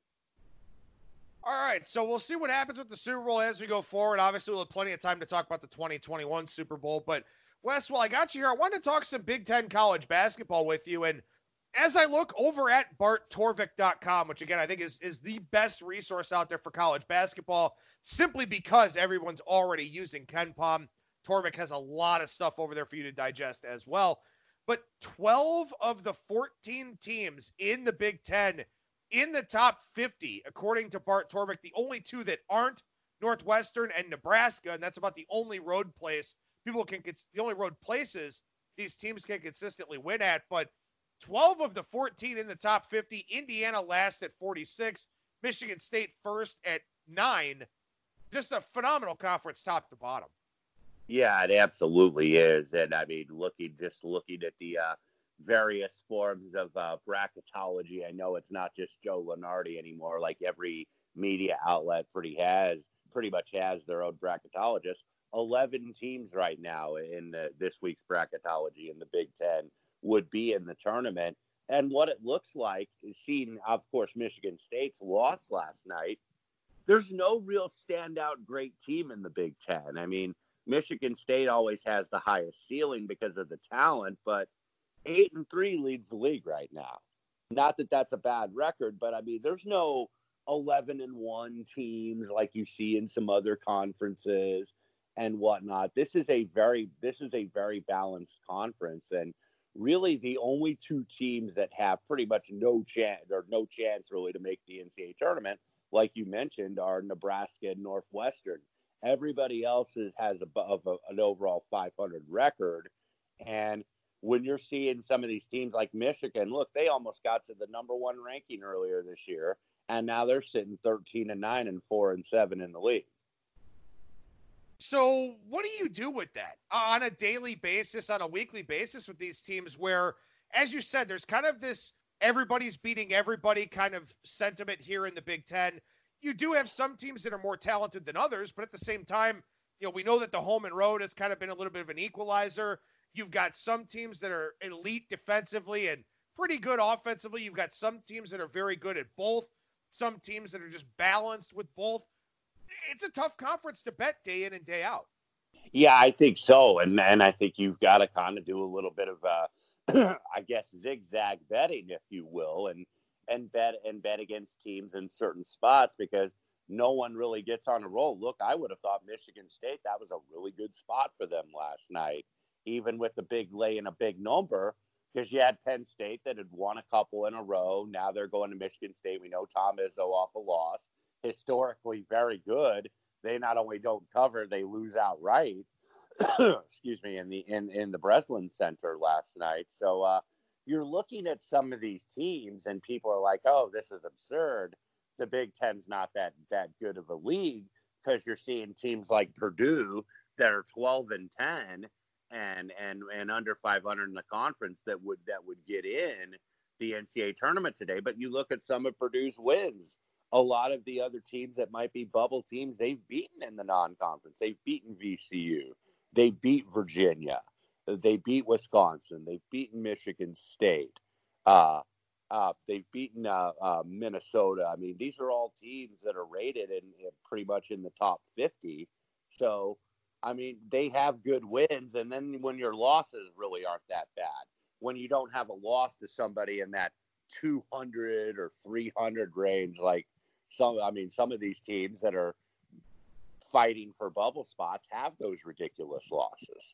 All right, so we'll see what happens with the Super Bowl as we go forward. Obviously, we'll have plenty of time to talk about the twenty twenty-one Super Bowl. But, Wes, while I got you here, I wanted to talk some Big Ten college basketball with you. And as I look over at Bart Torvik dot com, which, again, I think is, is the best resource out there for college basketball, simply because everyone's already using KenPom. Torvik has a lot of stuff over there for you to digest as well. But twelve of the fourteen teams in the Big Ten in the top fifty, according to Bart Torvik, the only two that aren't Northwestern and Nebraska, and that's about the only road place people can, the only road places these teams can consistently win at. But twelve of the fourteen in the top fifty, Indiana last at forty-six, Michigan State first at nine. Just a phenomenal conference top to bottom. Yeah, it absolutely is. And I mean, looking, just looking at the uh, various forms of uh, bracketology, I know it's not just Joe Lunardi anymore. Like every media outlet pretty has, pretty much has their own bracketologist. eleven teams right now in the, this week's bracketology in the Big Ten would be in the tournament. And what it looks like, seeing, of course, Michigan State's loss last night, there's no real standout great team in the Big Ten. I mean, Michigan State always has the highest ceiling because of the talent, but eight and three leads the league right now. Not that that's a bad record, but I mean, there's no eleven and one teams like you see in some other conferences and whatnot. This is a very, this is a very balanced conference, and really the only two teams that have pretty much no chance or no chance really to make the N C double A tournament, like you mentioned, are Nebraska and Northwestern. Everybody else is, has above a, an overall five hundred record. And when you're seeing some of these teams like Michigan, look, they almost got to the number one ranking earlier this year, and now they're sitting thirteen and nine and four and seven in the league. So what do you do with that on a daily basis, on a weekly basis with these teams where, as you said, there's kind of this everybody's beating everybody kind of sentiment here in the Big Ten? You do have some teams that are more talented than others, but at the same time, you know, we know that the home and road has kind of been a little bit of an equalizer. You've got some teams that are elite defensively and pretty good offensively. You've got some teams that are very good at both, some teams that are just balanced with both. It's a tough conference to bet day in and day out. Yeah, I think so. And and I think you've got to kind of do a little bit of, uh, I guess, zigzag betting, if you will, and and bet and bet against teams in certain spots because no one really gets on a roll. Look, I would have thought Michigan State, that was a really good spot for them last night, even with the big lay and a big number, because you had Penn State that had won a couple in a row. Now they're going to Michigan State. We know Tom Izzo off a loss, historically very good. They not only don't cover, they lose outright. Excuse me, in the in, in the Breslin Center last night. So uh, you're looking at some of these teams, and people are like, "Oh, this is absurd. The Big Ten's not that that good of a league," because you're seeing teams like Purdue that are twelve and ten and and and under five hundred in the conference that would that would get in the N C double A tournament today. But you look at some of Purdue's wins. A lot of the other teams that might be bubble teams, they've beaten in the non-conference. They've beaten V C U. They beat Virginia. They beat Wisconsin. They've beaten Michigan State. Uh, uh, they've beaten uh, uh, Minnesota. I mean, these are all teams that are rated in, in pretty much in the top fifty. So, I mean, they have good wins. And then when your losses really aren't that bad, when you don't have a loss to somebody in that two hundred or three hundred range, like some, I mean, some of these teams that are fighting for bubble spots have those ridiculous losses.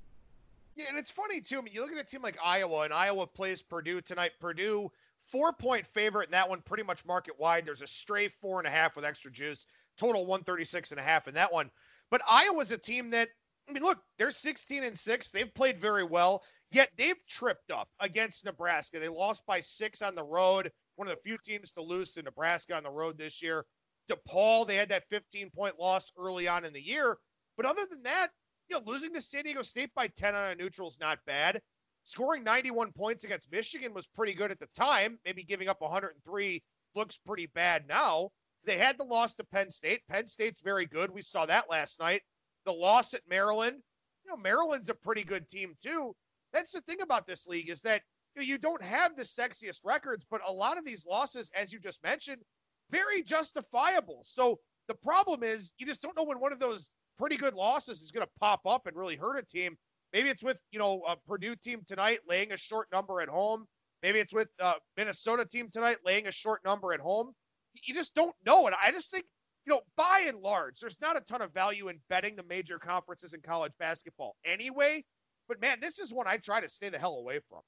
Yeah, and it's funny, too. I mean, you look at a team like Iowa, and Iowa plays Purdue tonight. Purdue, four-point favorite in that one, pretty much market wide. There's a stray four and a half with extra juice. Total one thirty-six and a half in that one. But Iowa's a team that, I mean, look, they're sixteen and six. They've played very well, yet they've tripped up against Nebraska. They lost by six on the road. One of the few teams to lose to Nebraska on the road this year. DePaul, they had that fifteen-point loss early on in the year. But other than that, you know, losing to San Diego State by ten on a neutral is not bad. Scoring ninety-one points against Michigan was pretty good at the time. Maybe giving up one hundred three looks pretty bad now. They had the loss to Penn State. Penn State's very good. We saw that last night. The loss at Maryland, you know, Maryland's a pretty good team too. That's the thing about this league is that you know, you don't have the sexiest records, but a lot of these losses, as you just mentioned, very justifiable. So the problem is you just don't know when one of those pretty good losses is going to pop up and really hurt a team. Maybe it's with, you know, a Purdue team tonight laying a short number at home. Maybe it's with uh, Minnesota team tonight laying a short number at home. You just don't know. And I just think, you know, by and large, there's not a ton of value in betting the major conferences in college basketball anyway. But, man, this is one I try to stay the hell away from.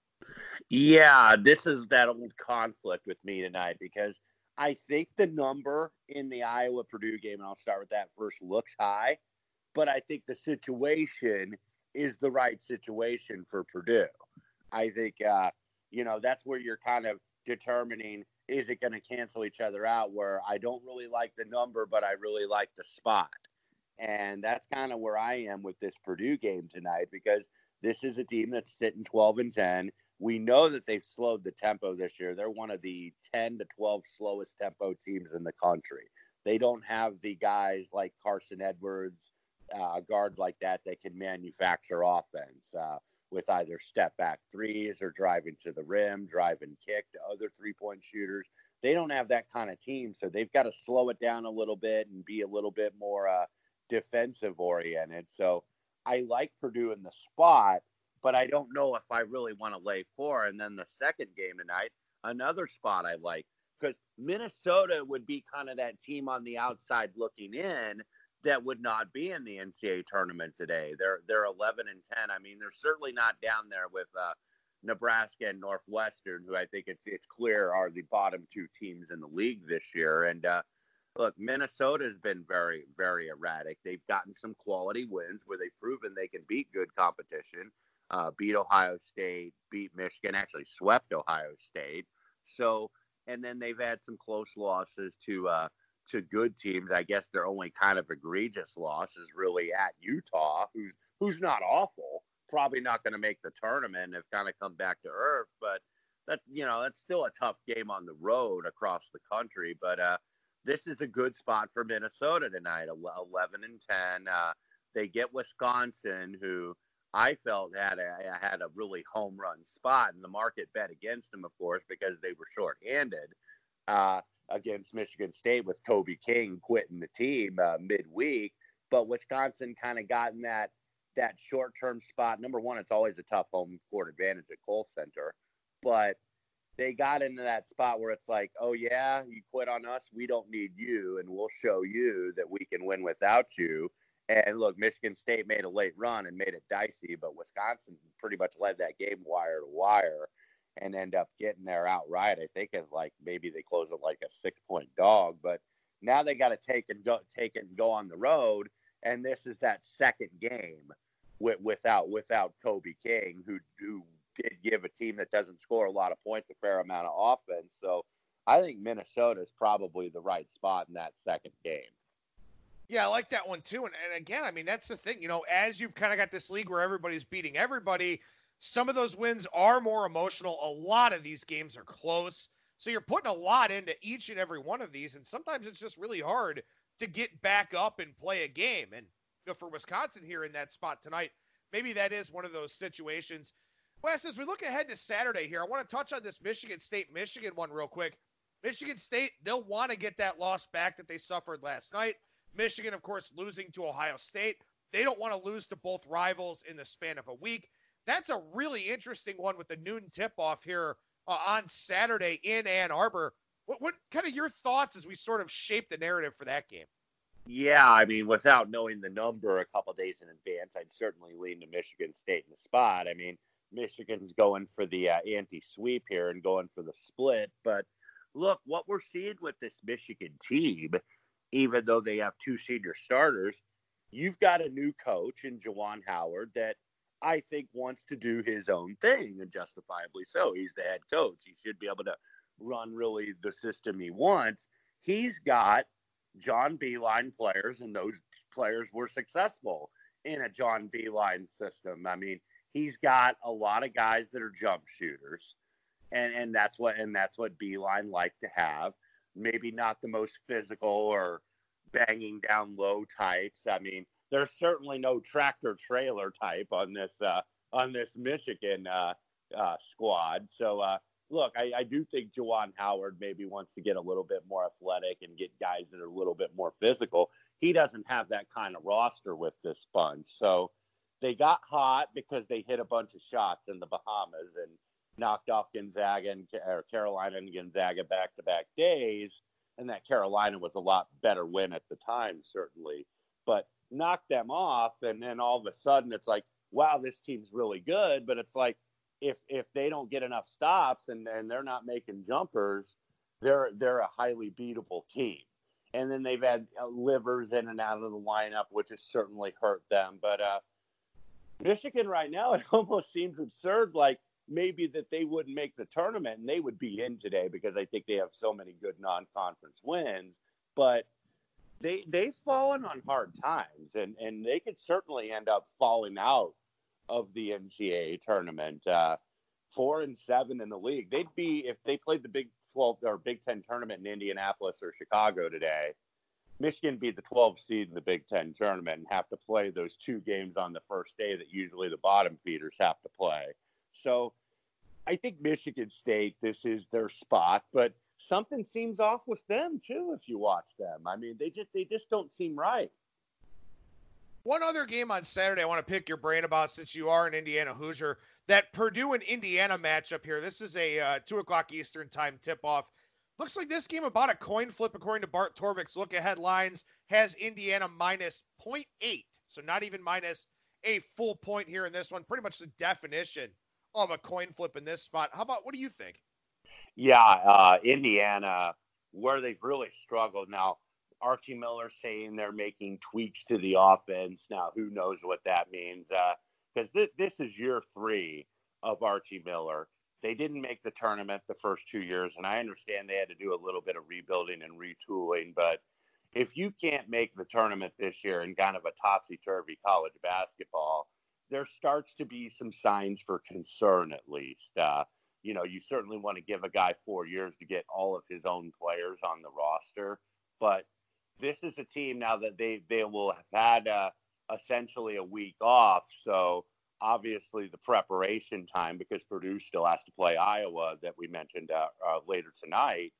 Yeah, this is that old conflict with me tonight because I think the number in the Iowa-Purdue game, and I'll start with that first, looks high. But I think the situation is the right situation for Purdue. I think, uh, you know, that's where you're kind of determining, is it going to cancel each other out, where I don't really like the number, but I really like the spot. And that's kind of where I am with this Purdue game tonight, because this is a team that's sitting twelve and ten. We know that they've slowed the tempo this year. They're one of the ten to twelve slowest tempo teams in the country. They don't have the guys like Carson Edwards, uh, a guard like that, that can manufacture offense uh, with either step back threes or driving to the rim, drive and kick to other three-point shooters. They don't have that kind of team, so they've got to slow it down a little bit and be a little bit more uh, defensive-oriented. So I like Purdue in the spot, but I don't know if I really want to lay four. And then the second game tonight, another spot I like, because Minnesota would be kind of that team on the outside looking in that would not be in the N C double A tournament today. They're they're eleven and ten. I mean, they're certainly not down there with uh, Nebraska and Northwestern, who I think it's it's clear are the bottom two teams in the league this year. And uh, look, Minnesota's been very, very erratic. They've gotten some quality wins where they've proven they can beat good competition, uh, beat Ohio State, beat Michigan, actually swept Ohio State. So, and then they've had some close losses to uh, to good teams. I guess their only kind of egregious loss is really at Utah, who's who's not awful, probably not going to make the tournament. Have kind of come back to earth, but that you know that's still a tough game on the road across the country. But uh, this is a good spot for Minnesota tonight, eleven and ten. Uh, they get Wisconsin, who I felt had a had a really home run spot, and the market bet against them, of course, because they were shorthanded uh, against Michigan State with Kobe King quitting the team uh, midweek. But Wisconsin kind of got in that that short term spot. Number one, it's always a tough home court advantage at Kohl Center, but they got into that spot where it's like, oh yeah, you quit on us, we don't need you, and we'll show you that we can win without you. And look, Michigan State made a late run and made it dicey, but Wisconsin pretty much led that game wire to wire and end up getting there outright. I think as like maybe they close it like a six point dog, but now they got to take and go, take it and go on the road. And this is that second game with, without without Kobe King, who who did give a team that doesn't score a lot of points a fair amount of offense. So I think Minnesota is probably the right spot in that second game. Yeah, I like that one too. And, and again, I mean, that's the thing, you know, as you've kind of got this league where everybody's beating everybody, some of those wins are more emotional. A lot of these games are close. So you're putting a lot into each and every one of these. And sometimes it's just really hard to get back up and play a game. And you know, for Wisconsin here in that spot tonight, maybe that is one of those situations. Wes, as we look ahead to Saturday here, I want to touch on this Michigan State-Michigan one real quick. Michigan State, they'll want to get that loss back that they suffered last night. Michigan, of course, losing to Ohio State. They don't want to lose to both rivals in the span of a week. That's a really interesting one with the noon tip-off here uh, on Saturday in Ann Arbor. What, what kind of your thoughts as we sort of shape the narrative for that game? Yeah, I mean, without knowing the number a couple days in advance, I'd certainly lean to Michigan State in the spot. I mean, Michigan's going for the uh, anti-sweep here and going for the split. But look, what we're seeing with this Michigan team, even though they have two senior starters, you've got a new coach in Juwan Howard that I think wants to do his own thing, and justifiably so. He's the head coach. He should be able to run really the system he wants. He's got John Beilein players, and those players were successful in a John Beilein system. I mean, he's got a lot of guys that are jump shooters, and, and that's what and that's what Beilein liked to have. Maybe not the most physical or banging down low types. I mean, there's certainly no tractor trailer type on this uh, on this Michigan uh, uh, squad. So, uh, look, I, I do think Juwan Howard maybe wants to get a little bit more athletic and get guys that are a little bit more physical. He doesn't have that kind of roster with this bunch. So they got hot because they hit a bunch of shots in the Bahamas and knocked off Gonzaga and or Carolina and Gonzaga back-to-back days. And that Carolina was a lot better win at the time, certainly. But knocked them off, and then all of a sudden it's like, wow, this team's really good. But it's like, if if they don't get enough stops and, and they're not making jumpers, they're they're a highly beatable team. And then they've had uh, livers in and out of the lineup, which has certainly hurt them. But uh, Michigan right now, it almost seems absurd, like maybe that they wouldn't make the tournament and they would be in today because I think they have so many good non-conference wins. But they, they've fallen on hard times, and, and they could certainly end up falling out of the N C double A tournament. Uh, four and seven in the league. They'd be, if they played the Big twelve or Big Ten tournament in Indianapolis or Chicago today, Michigan be the twelfth seed in the Big Ten tournament and have to play those two games on the first day that usually the bottom feeders have to play. So I think Michigan State, this is their spot, but something seems off with them too if you watch them. I mean, they just they just don't seem right. One other game on Saturday I want to pick your brain about, since you are an Indiana Hoosier, that Purdue and Indiana matchup here. This is a uh, two o'clock Eastern time tip-off. Looks like this game about a coin flip, according to Bart Torvik's look-ahead lines, has Indiana minus point eight. So not even minus a full point here in this one. Pretty much the definition of a coin flip in this spot. How about, what do you think? Yeah, uh, Indiana, where they've really struggled now, Archie Miller saying they're making tweaks to the offense. Now, who knows what that means? Because uh, th- this is year three of Archie Miller. They didn't make the tournament the first two years, and I understand they had to do a little bit of rebuilding and retooling. But if you can't make the tournament this year in kind of a topsy-turvy college basketball, there starts to be some signs for concern, at least. Uh, you know, you certainly want to give a guy four years to get all of his own players on the roster. But this is a team now that they, they will have had uh, essentially a week off. So obviously the preparation time, because Purdue still has to play Iowa that we mentioned uh, uh, later tonight.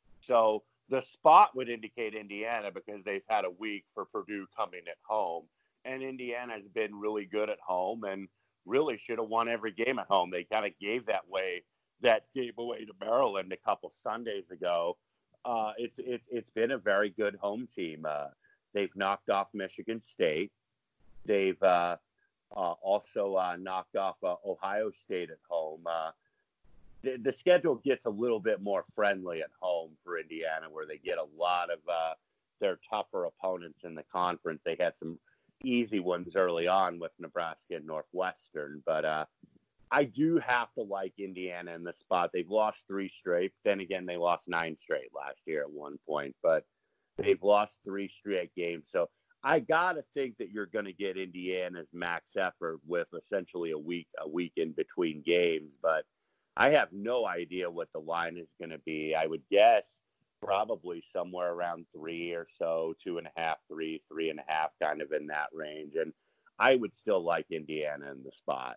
So the spot would indicate Indiana because they've had a week for Purdue coming at home. And Indiana has been really good at home and really should have won every game at home. They kind of gave that way, that game away to Maryland a couple Sundays ago. Uh, it's it's it's been a very good home team. Uh, they've knocked off Michigan State. They've uh, uh, also uh, knocked off uh, Ohio State at home. Uh, the, the schedule gets a little bit more friendly at home for Indiana, where they get a lot of uh, their tougher opponents in the conference. They had some easy ones early on with Nebraska and Northwestern, but uh, I do have to like Indiana in the spot. They've lost three straight. Then again, they lost nine straight last year at one point, but they've lost three straight games. So I got to think that you're going to get Indiana's max effort with essentially a week, a week in between games, but I have no idea what the line is going to be. I would guess probably somewhere around three or so, two and a half, three, three and a half, kind of in that range. And I would still like Indiana in the spot.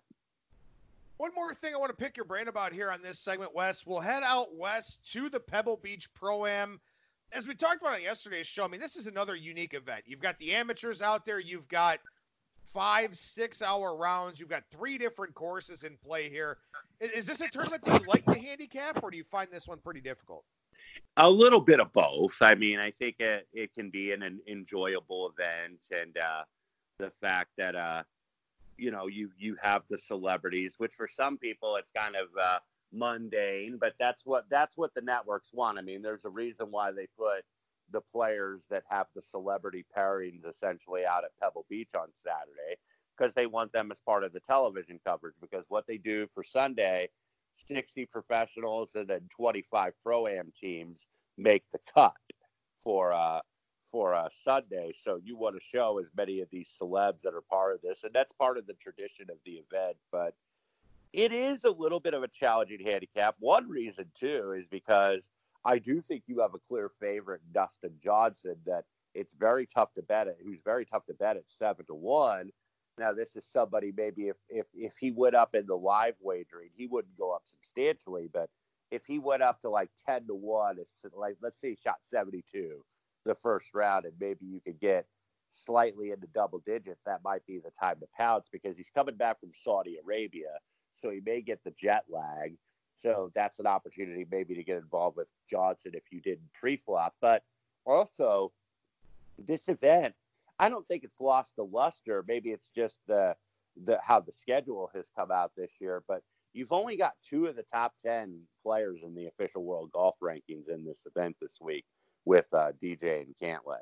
One more thing I want to pick your brain about here on this segment, Wes. We'll head out west to the Pebble Beach Pro-Am. As we talked about on yesterday's show, I mean, this is another unique event. You've got the amateurs out there. You've got five, six-hour rounds. You've got three different courses in play here. Is, is this a tournament that you like to handicap, or do you find this one pretty difficult? A little bit of both. I mean, I think it, it can be an, an enjoyable event, and uh, the fact that, uh, you know, you, you have the celebrities, which for some people it's kind of uh, mundane, but that's what that's what the networks want. I mean, there's a reason why they put the players that have the celebrity pairings essentially out at Pebble Beach on Saturday, because they want them as part of the television coverage, because what they do for Sunday, sixty professionals and then twenty-five pro-am teams make the cut for uh for uh, Sunday. So you want to show as many of these celebs that are part of this, and that's part of the tradition of the event. But it is a little bit of a challenging handicap. One reason too is because I do think you have a clear favorite, Dustin Johnson, that it's very tough to bet it. Who's very tough to bet at seven to one. Now, this is somebody maybe if, if, if he went up in the live wagering, he wouldn't go up substantially. But if he went up to like ten to one, if like, let's say he shot seventy-two the first round, and maybe you could get slightly into double digits, that might be the time to pounce because he's coming back from Saudi Arabia. So he may get the jet lag. So that's an opportunity maybe to get involved with Johnson if you didn't pre-flop. But also, this event, I don't think it's lost the luster. Maybe it's just the the how the schedule has come out this year. But you've only got two of the top ten players in the official world golf rankings in this event this week with uh, D J and Cantlay.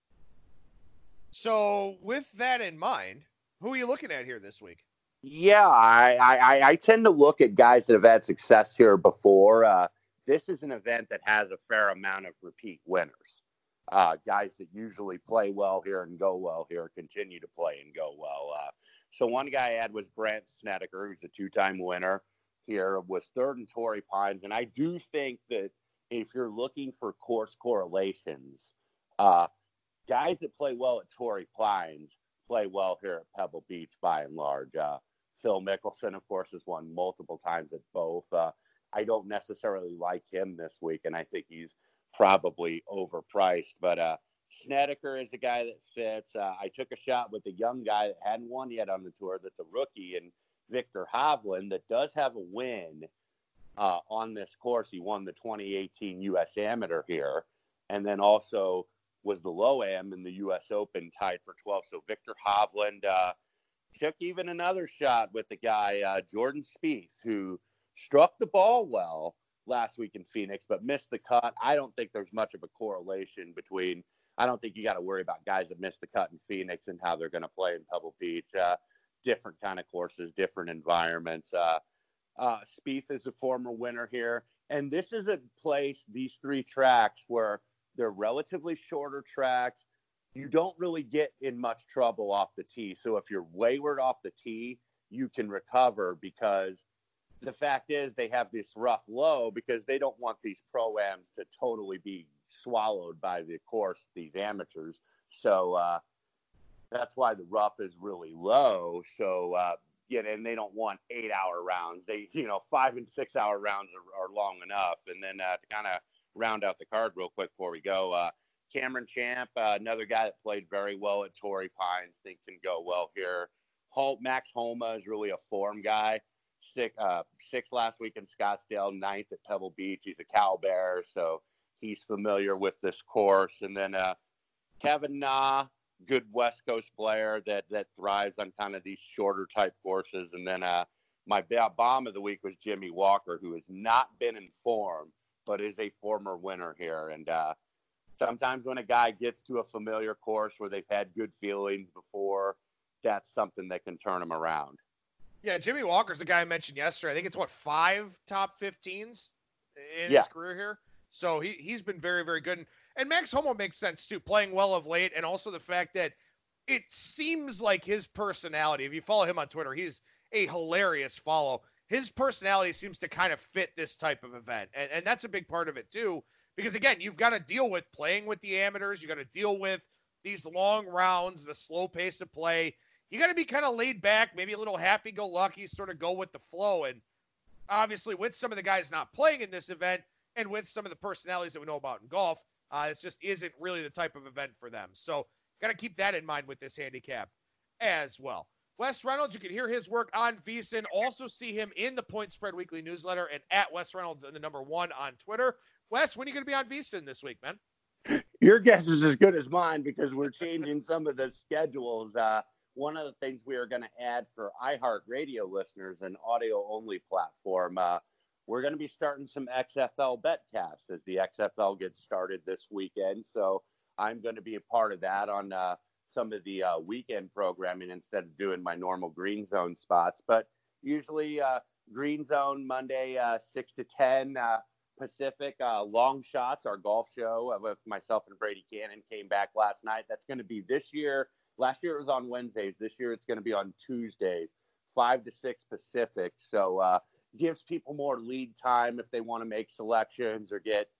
So with that in mind, who are you looking at here this week? Yeah, I, I, I tend to look at guys that have had success here before. Uh, this is an event that has a fair amount of repeat winners. Uh, guys that usually play well here and go well here continue to play and go well. Uh, so one guy I had was Brandt Snedeker, who's a two-time winner here, was third in Torrey Pines. And I do think that if you're looking for course correlations, uh, guys that play well at Torrey Pines play well here at Pebble Beach by and large. Uh, Phil Mickelson, of course, has won multiple times at both. Uh, I don't necessarily like him this week, and I think he's probably overpriced. But uh, Snedeker is a guy that fits. Uh, I took a shot with a young guy that hadn't won yet on the tour that's a rookie, and Victor Hovland, that does have a win uh, on this course. He won the twenty eighteen U S Amateur here, and then also was the Low-Am in the U S Open, tied for twelfth. So Victor Hovland uh, took even another shot with the guy, uh, Jordan Spieth, who struck the ball well last week in Phoenix, but missed the cut. I don't think there's much of a correlation between, I don't think you got to worry about guys that missed the cut in Phoenix and how they're going to play in Pebble Beach. Uh, different kind of courses, different environments. Uh, uh, Spieth is a former winner here. And this is a place, these three tracks, where they're relatively shorter tracks. You don't really get in much trouble off the tee. So if you're wayward off the tee, you can recover, because the fact is they have this rough low because they don't want these pro-ams to totally be swallowed by the course, these amateurs. So uh, that's why the rough is really low. So, uh, yeah, and they don't want eight hour rounds. They, you know, five and six hour rounds are, are long enough. And then uh, to kind of round out the card real quick before we go, uh, Cameron Champ, uh, another guy that played very well at Torrey Pines, think can go well here. Hol- Max Homa is really a form guy. Six, uh, six last week in Scottsdale, ninth at Pebble Beach. He's a Cal Bear, so he's familiar with this course. And then uh, Kevin Na, good West Coast player that that thrives on kind of these shorter type courses. And then uh, my bomb of the week was Jimmy Walker, who has not been in form, but is a former winner here. And uh, sometimes when a guy gets to a familiar course where they've had good feelings before, that's something that can turn them around. Yeah, Jimmy Walker's the guy I mentioned yesterday. I think it's, what, five top fifteens in Yeah. his career here? So he, he's been very, very good. And, and Max Homa makes sense, too, playing well of late, and also the fact that it seems like his personality, if you follow him on Twitter, he's a hilarious follow. His personality seems to kind of fit this type of event, and, and that's a big part of it, too, because, again, you've got to deal with playing with the amateurs. You've got to deal with these long rounds, the slow pace of play. You got to be kind of laid back, maybe a little happy-go-lucky, sort of go with the flow. And obviously, with some of the guys not playing in this event and with some of the personalities that we know about in golf, uh, this just isn't really the type of event for them. So got to keep that in mind with this handicap as well. Wes Reynolds, you can hear his work on VSiN. Also see him in the Point Spread Weekly newsletter and at Wes Reynolds and the number one on Twitter. Wes, when are you going to be on VSiN this week, man? Your guess is as good as mine because we're changing some of the schedules. Uh, One of the things we are going to add for iHeartRadio listeners, an audio-only platform, uh, we're going to be starting some X F L betcasts as the X F L gets started this weekend. So I'm going to be a part of that on uh, some of the uh, weekend programming instead of doing my normal Green Zone spots. But usually uh, Green Zone Monday, uh, six to ten uh, Pacific. Uh, Long Shots, our golf show uh, with myself and Brady Cannon, came back last night. That's going to be this year. Last year it was on Wednesdays. This year it's going to be on Tuesdays, five to six Pacific. So uh, gives people more lead time if they want to make selections or get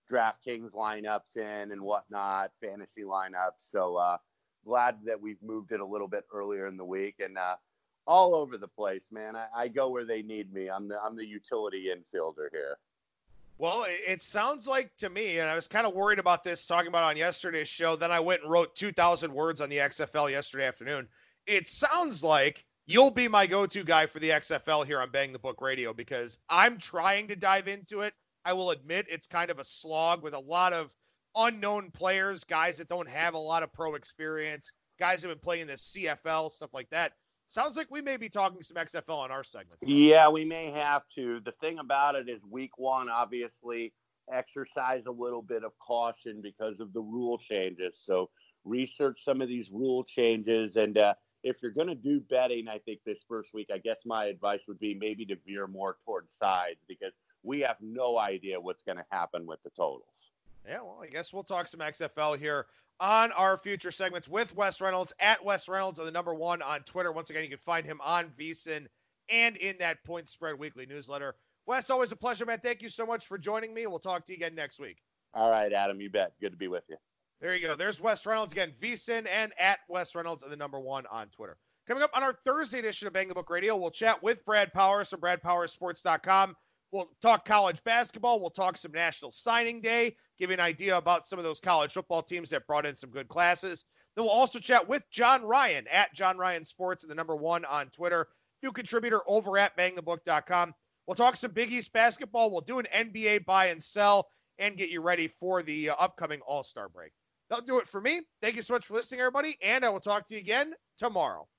DraftKings lineups in and whatnot, fantasy lineups. So uh, glad that we've moved it a little bit earlier in the week, and uh, all over the place, man. I, I go where they need me. I'm the I'm the utility infielder here. Well, it sounds like to me, and I was kind of worried about this talking about on yesterday's show. Then I went and wrote two thousand words on the X F L yesterday afternoon. It sounds like you'll be my go-to guy for the X F L here on Bang the Book Radio, because I'm trying to dive into it. I will admit it's kind of a slog with a lot of unknown players, guys that don't have a lot of pro experience, guys that have been playing the C F L, stuff like that. Sounds like we may be talking some X F L on our segments. Yeah, we may have to. The thing about it is week one, obviously, exercise a little bit of caution because of the rule changes. So research some of these rule changes. And uh, if you're going to do betting, I think this first week, I guess my advice would be maybe to veer more towards sides, because we have no idea what's going to happen with the totals. Yeah, well, I guess we'll talk some X F L here on our future segments with Wes Reynolds at Wes Reynolds on the number one on Twitter. Once again, you can find him on VSiN and in that Point Spread Weekly newsletter. Wes, always a pleasure, man. Thank you so much for joining me. We'll talk to you again next week. All right, Adam, you bet. Good to be with you. There you go. There's Wes Reynolds again, VSiN and at Wes Reynolds and the number one on Twitter. Coming up on our Thursday edition of Bang the Book Radio, we'll chat with Brad Powers from brad powers sports dot com. We'll talk college basketball. We'll talk some National Signing Day, give you an idea about some of those college football teams that brought in some good classes. Then we'll also chat with John Ryan at John Ryan Sports and the number one on Twitter, new contributor over at bang the book dot com. We'll talk some Big East basketball. We'll do an N B A buy and sell and get you ready for the uh, upcoming All-Star break. That'll do it for me. Thank you so much for listening, everybody, and I will talk to you again tomorrow.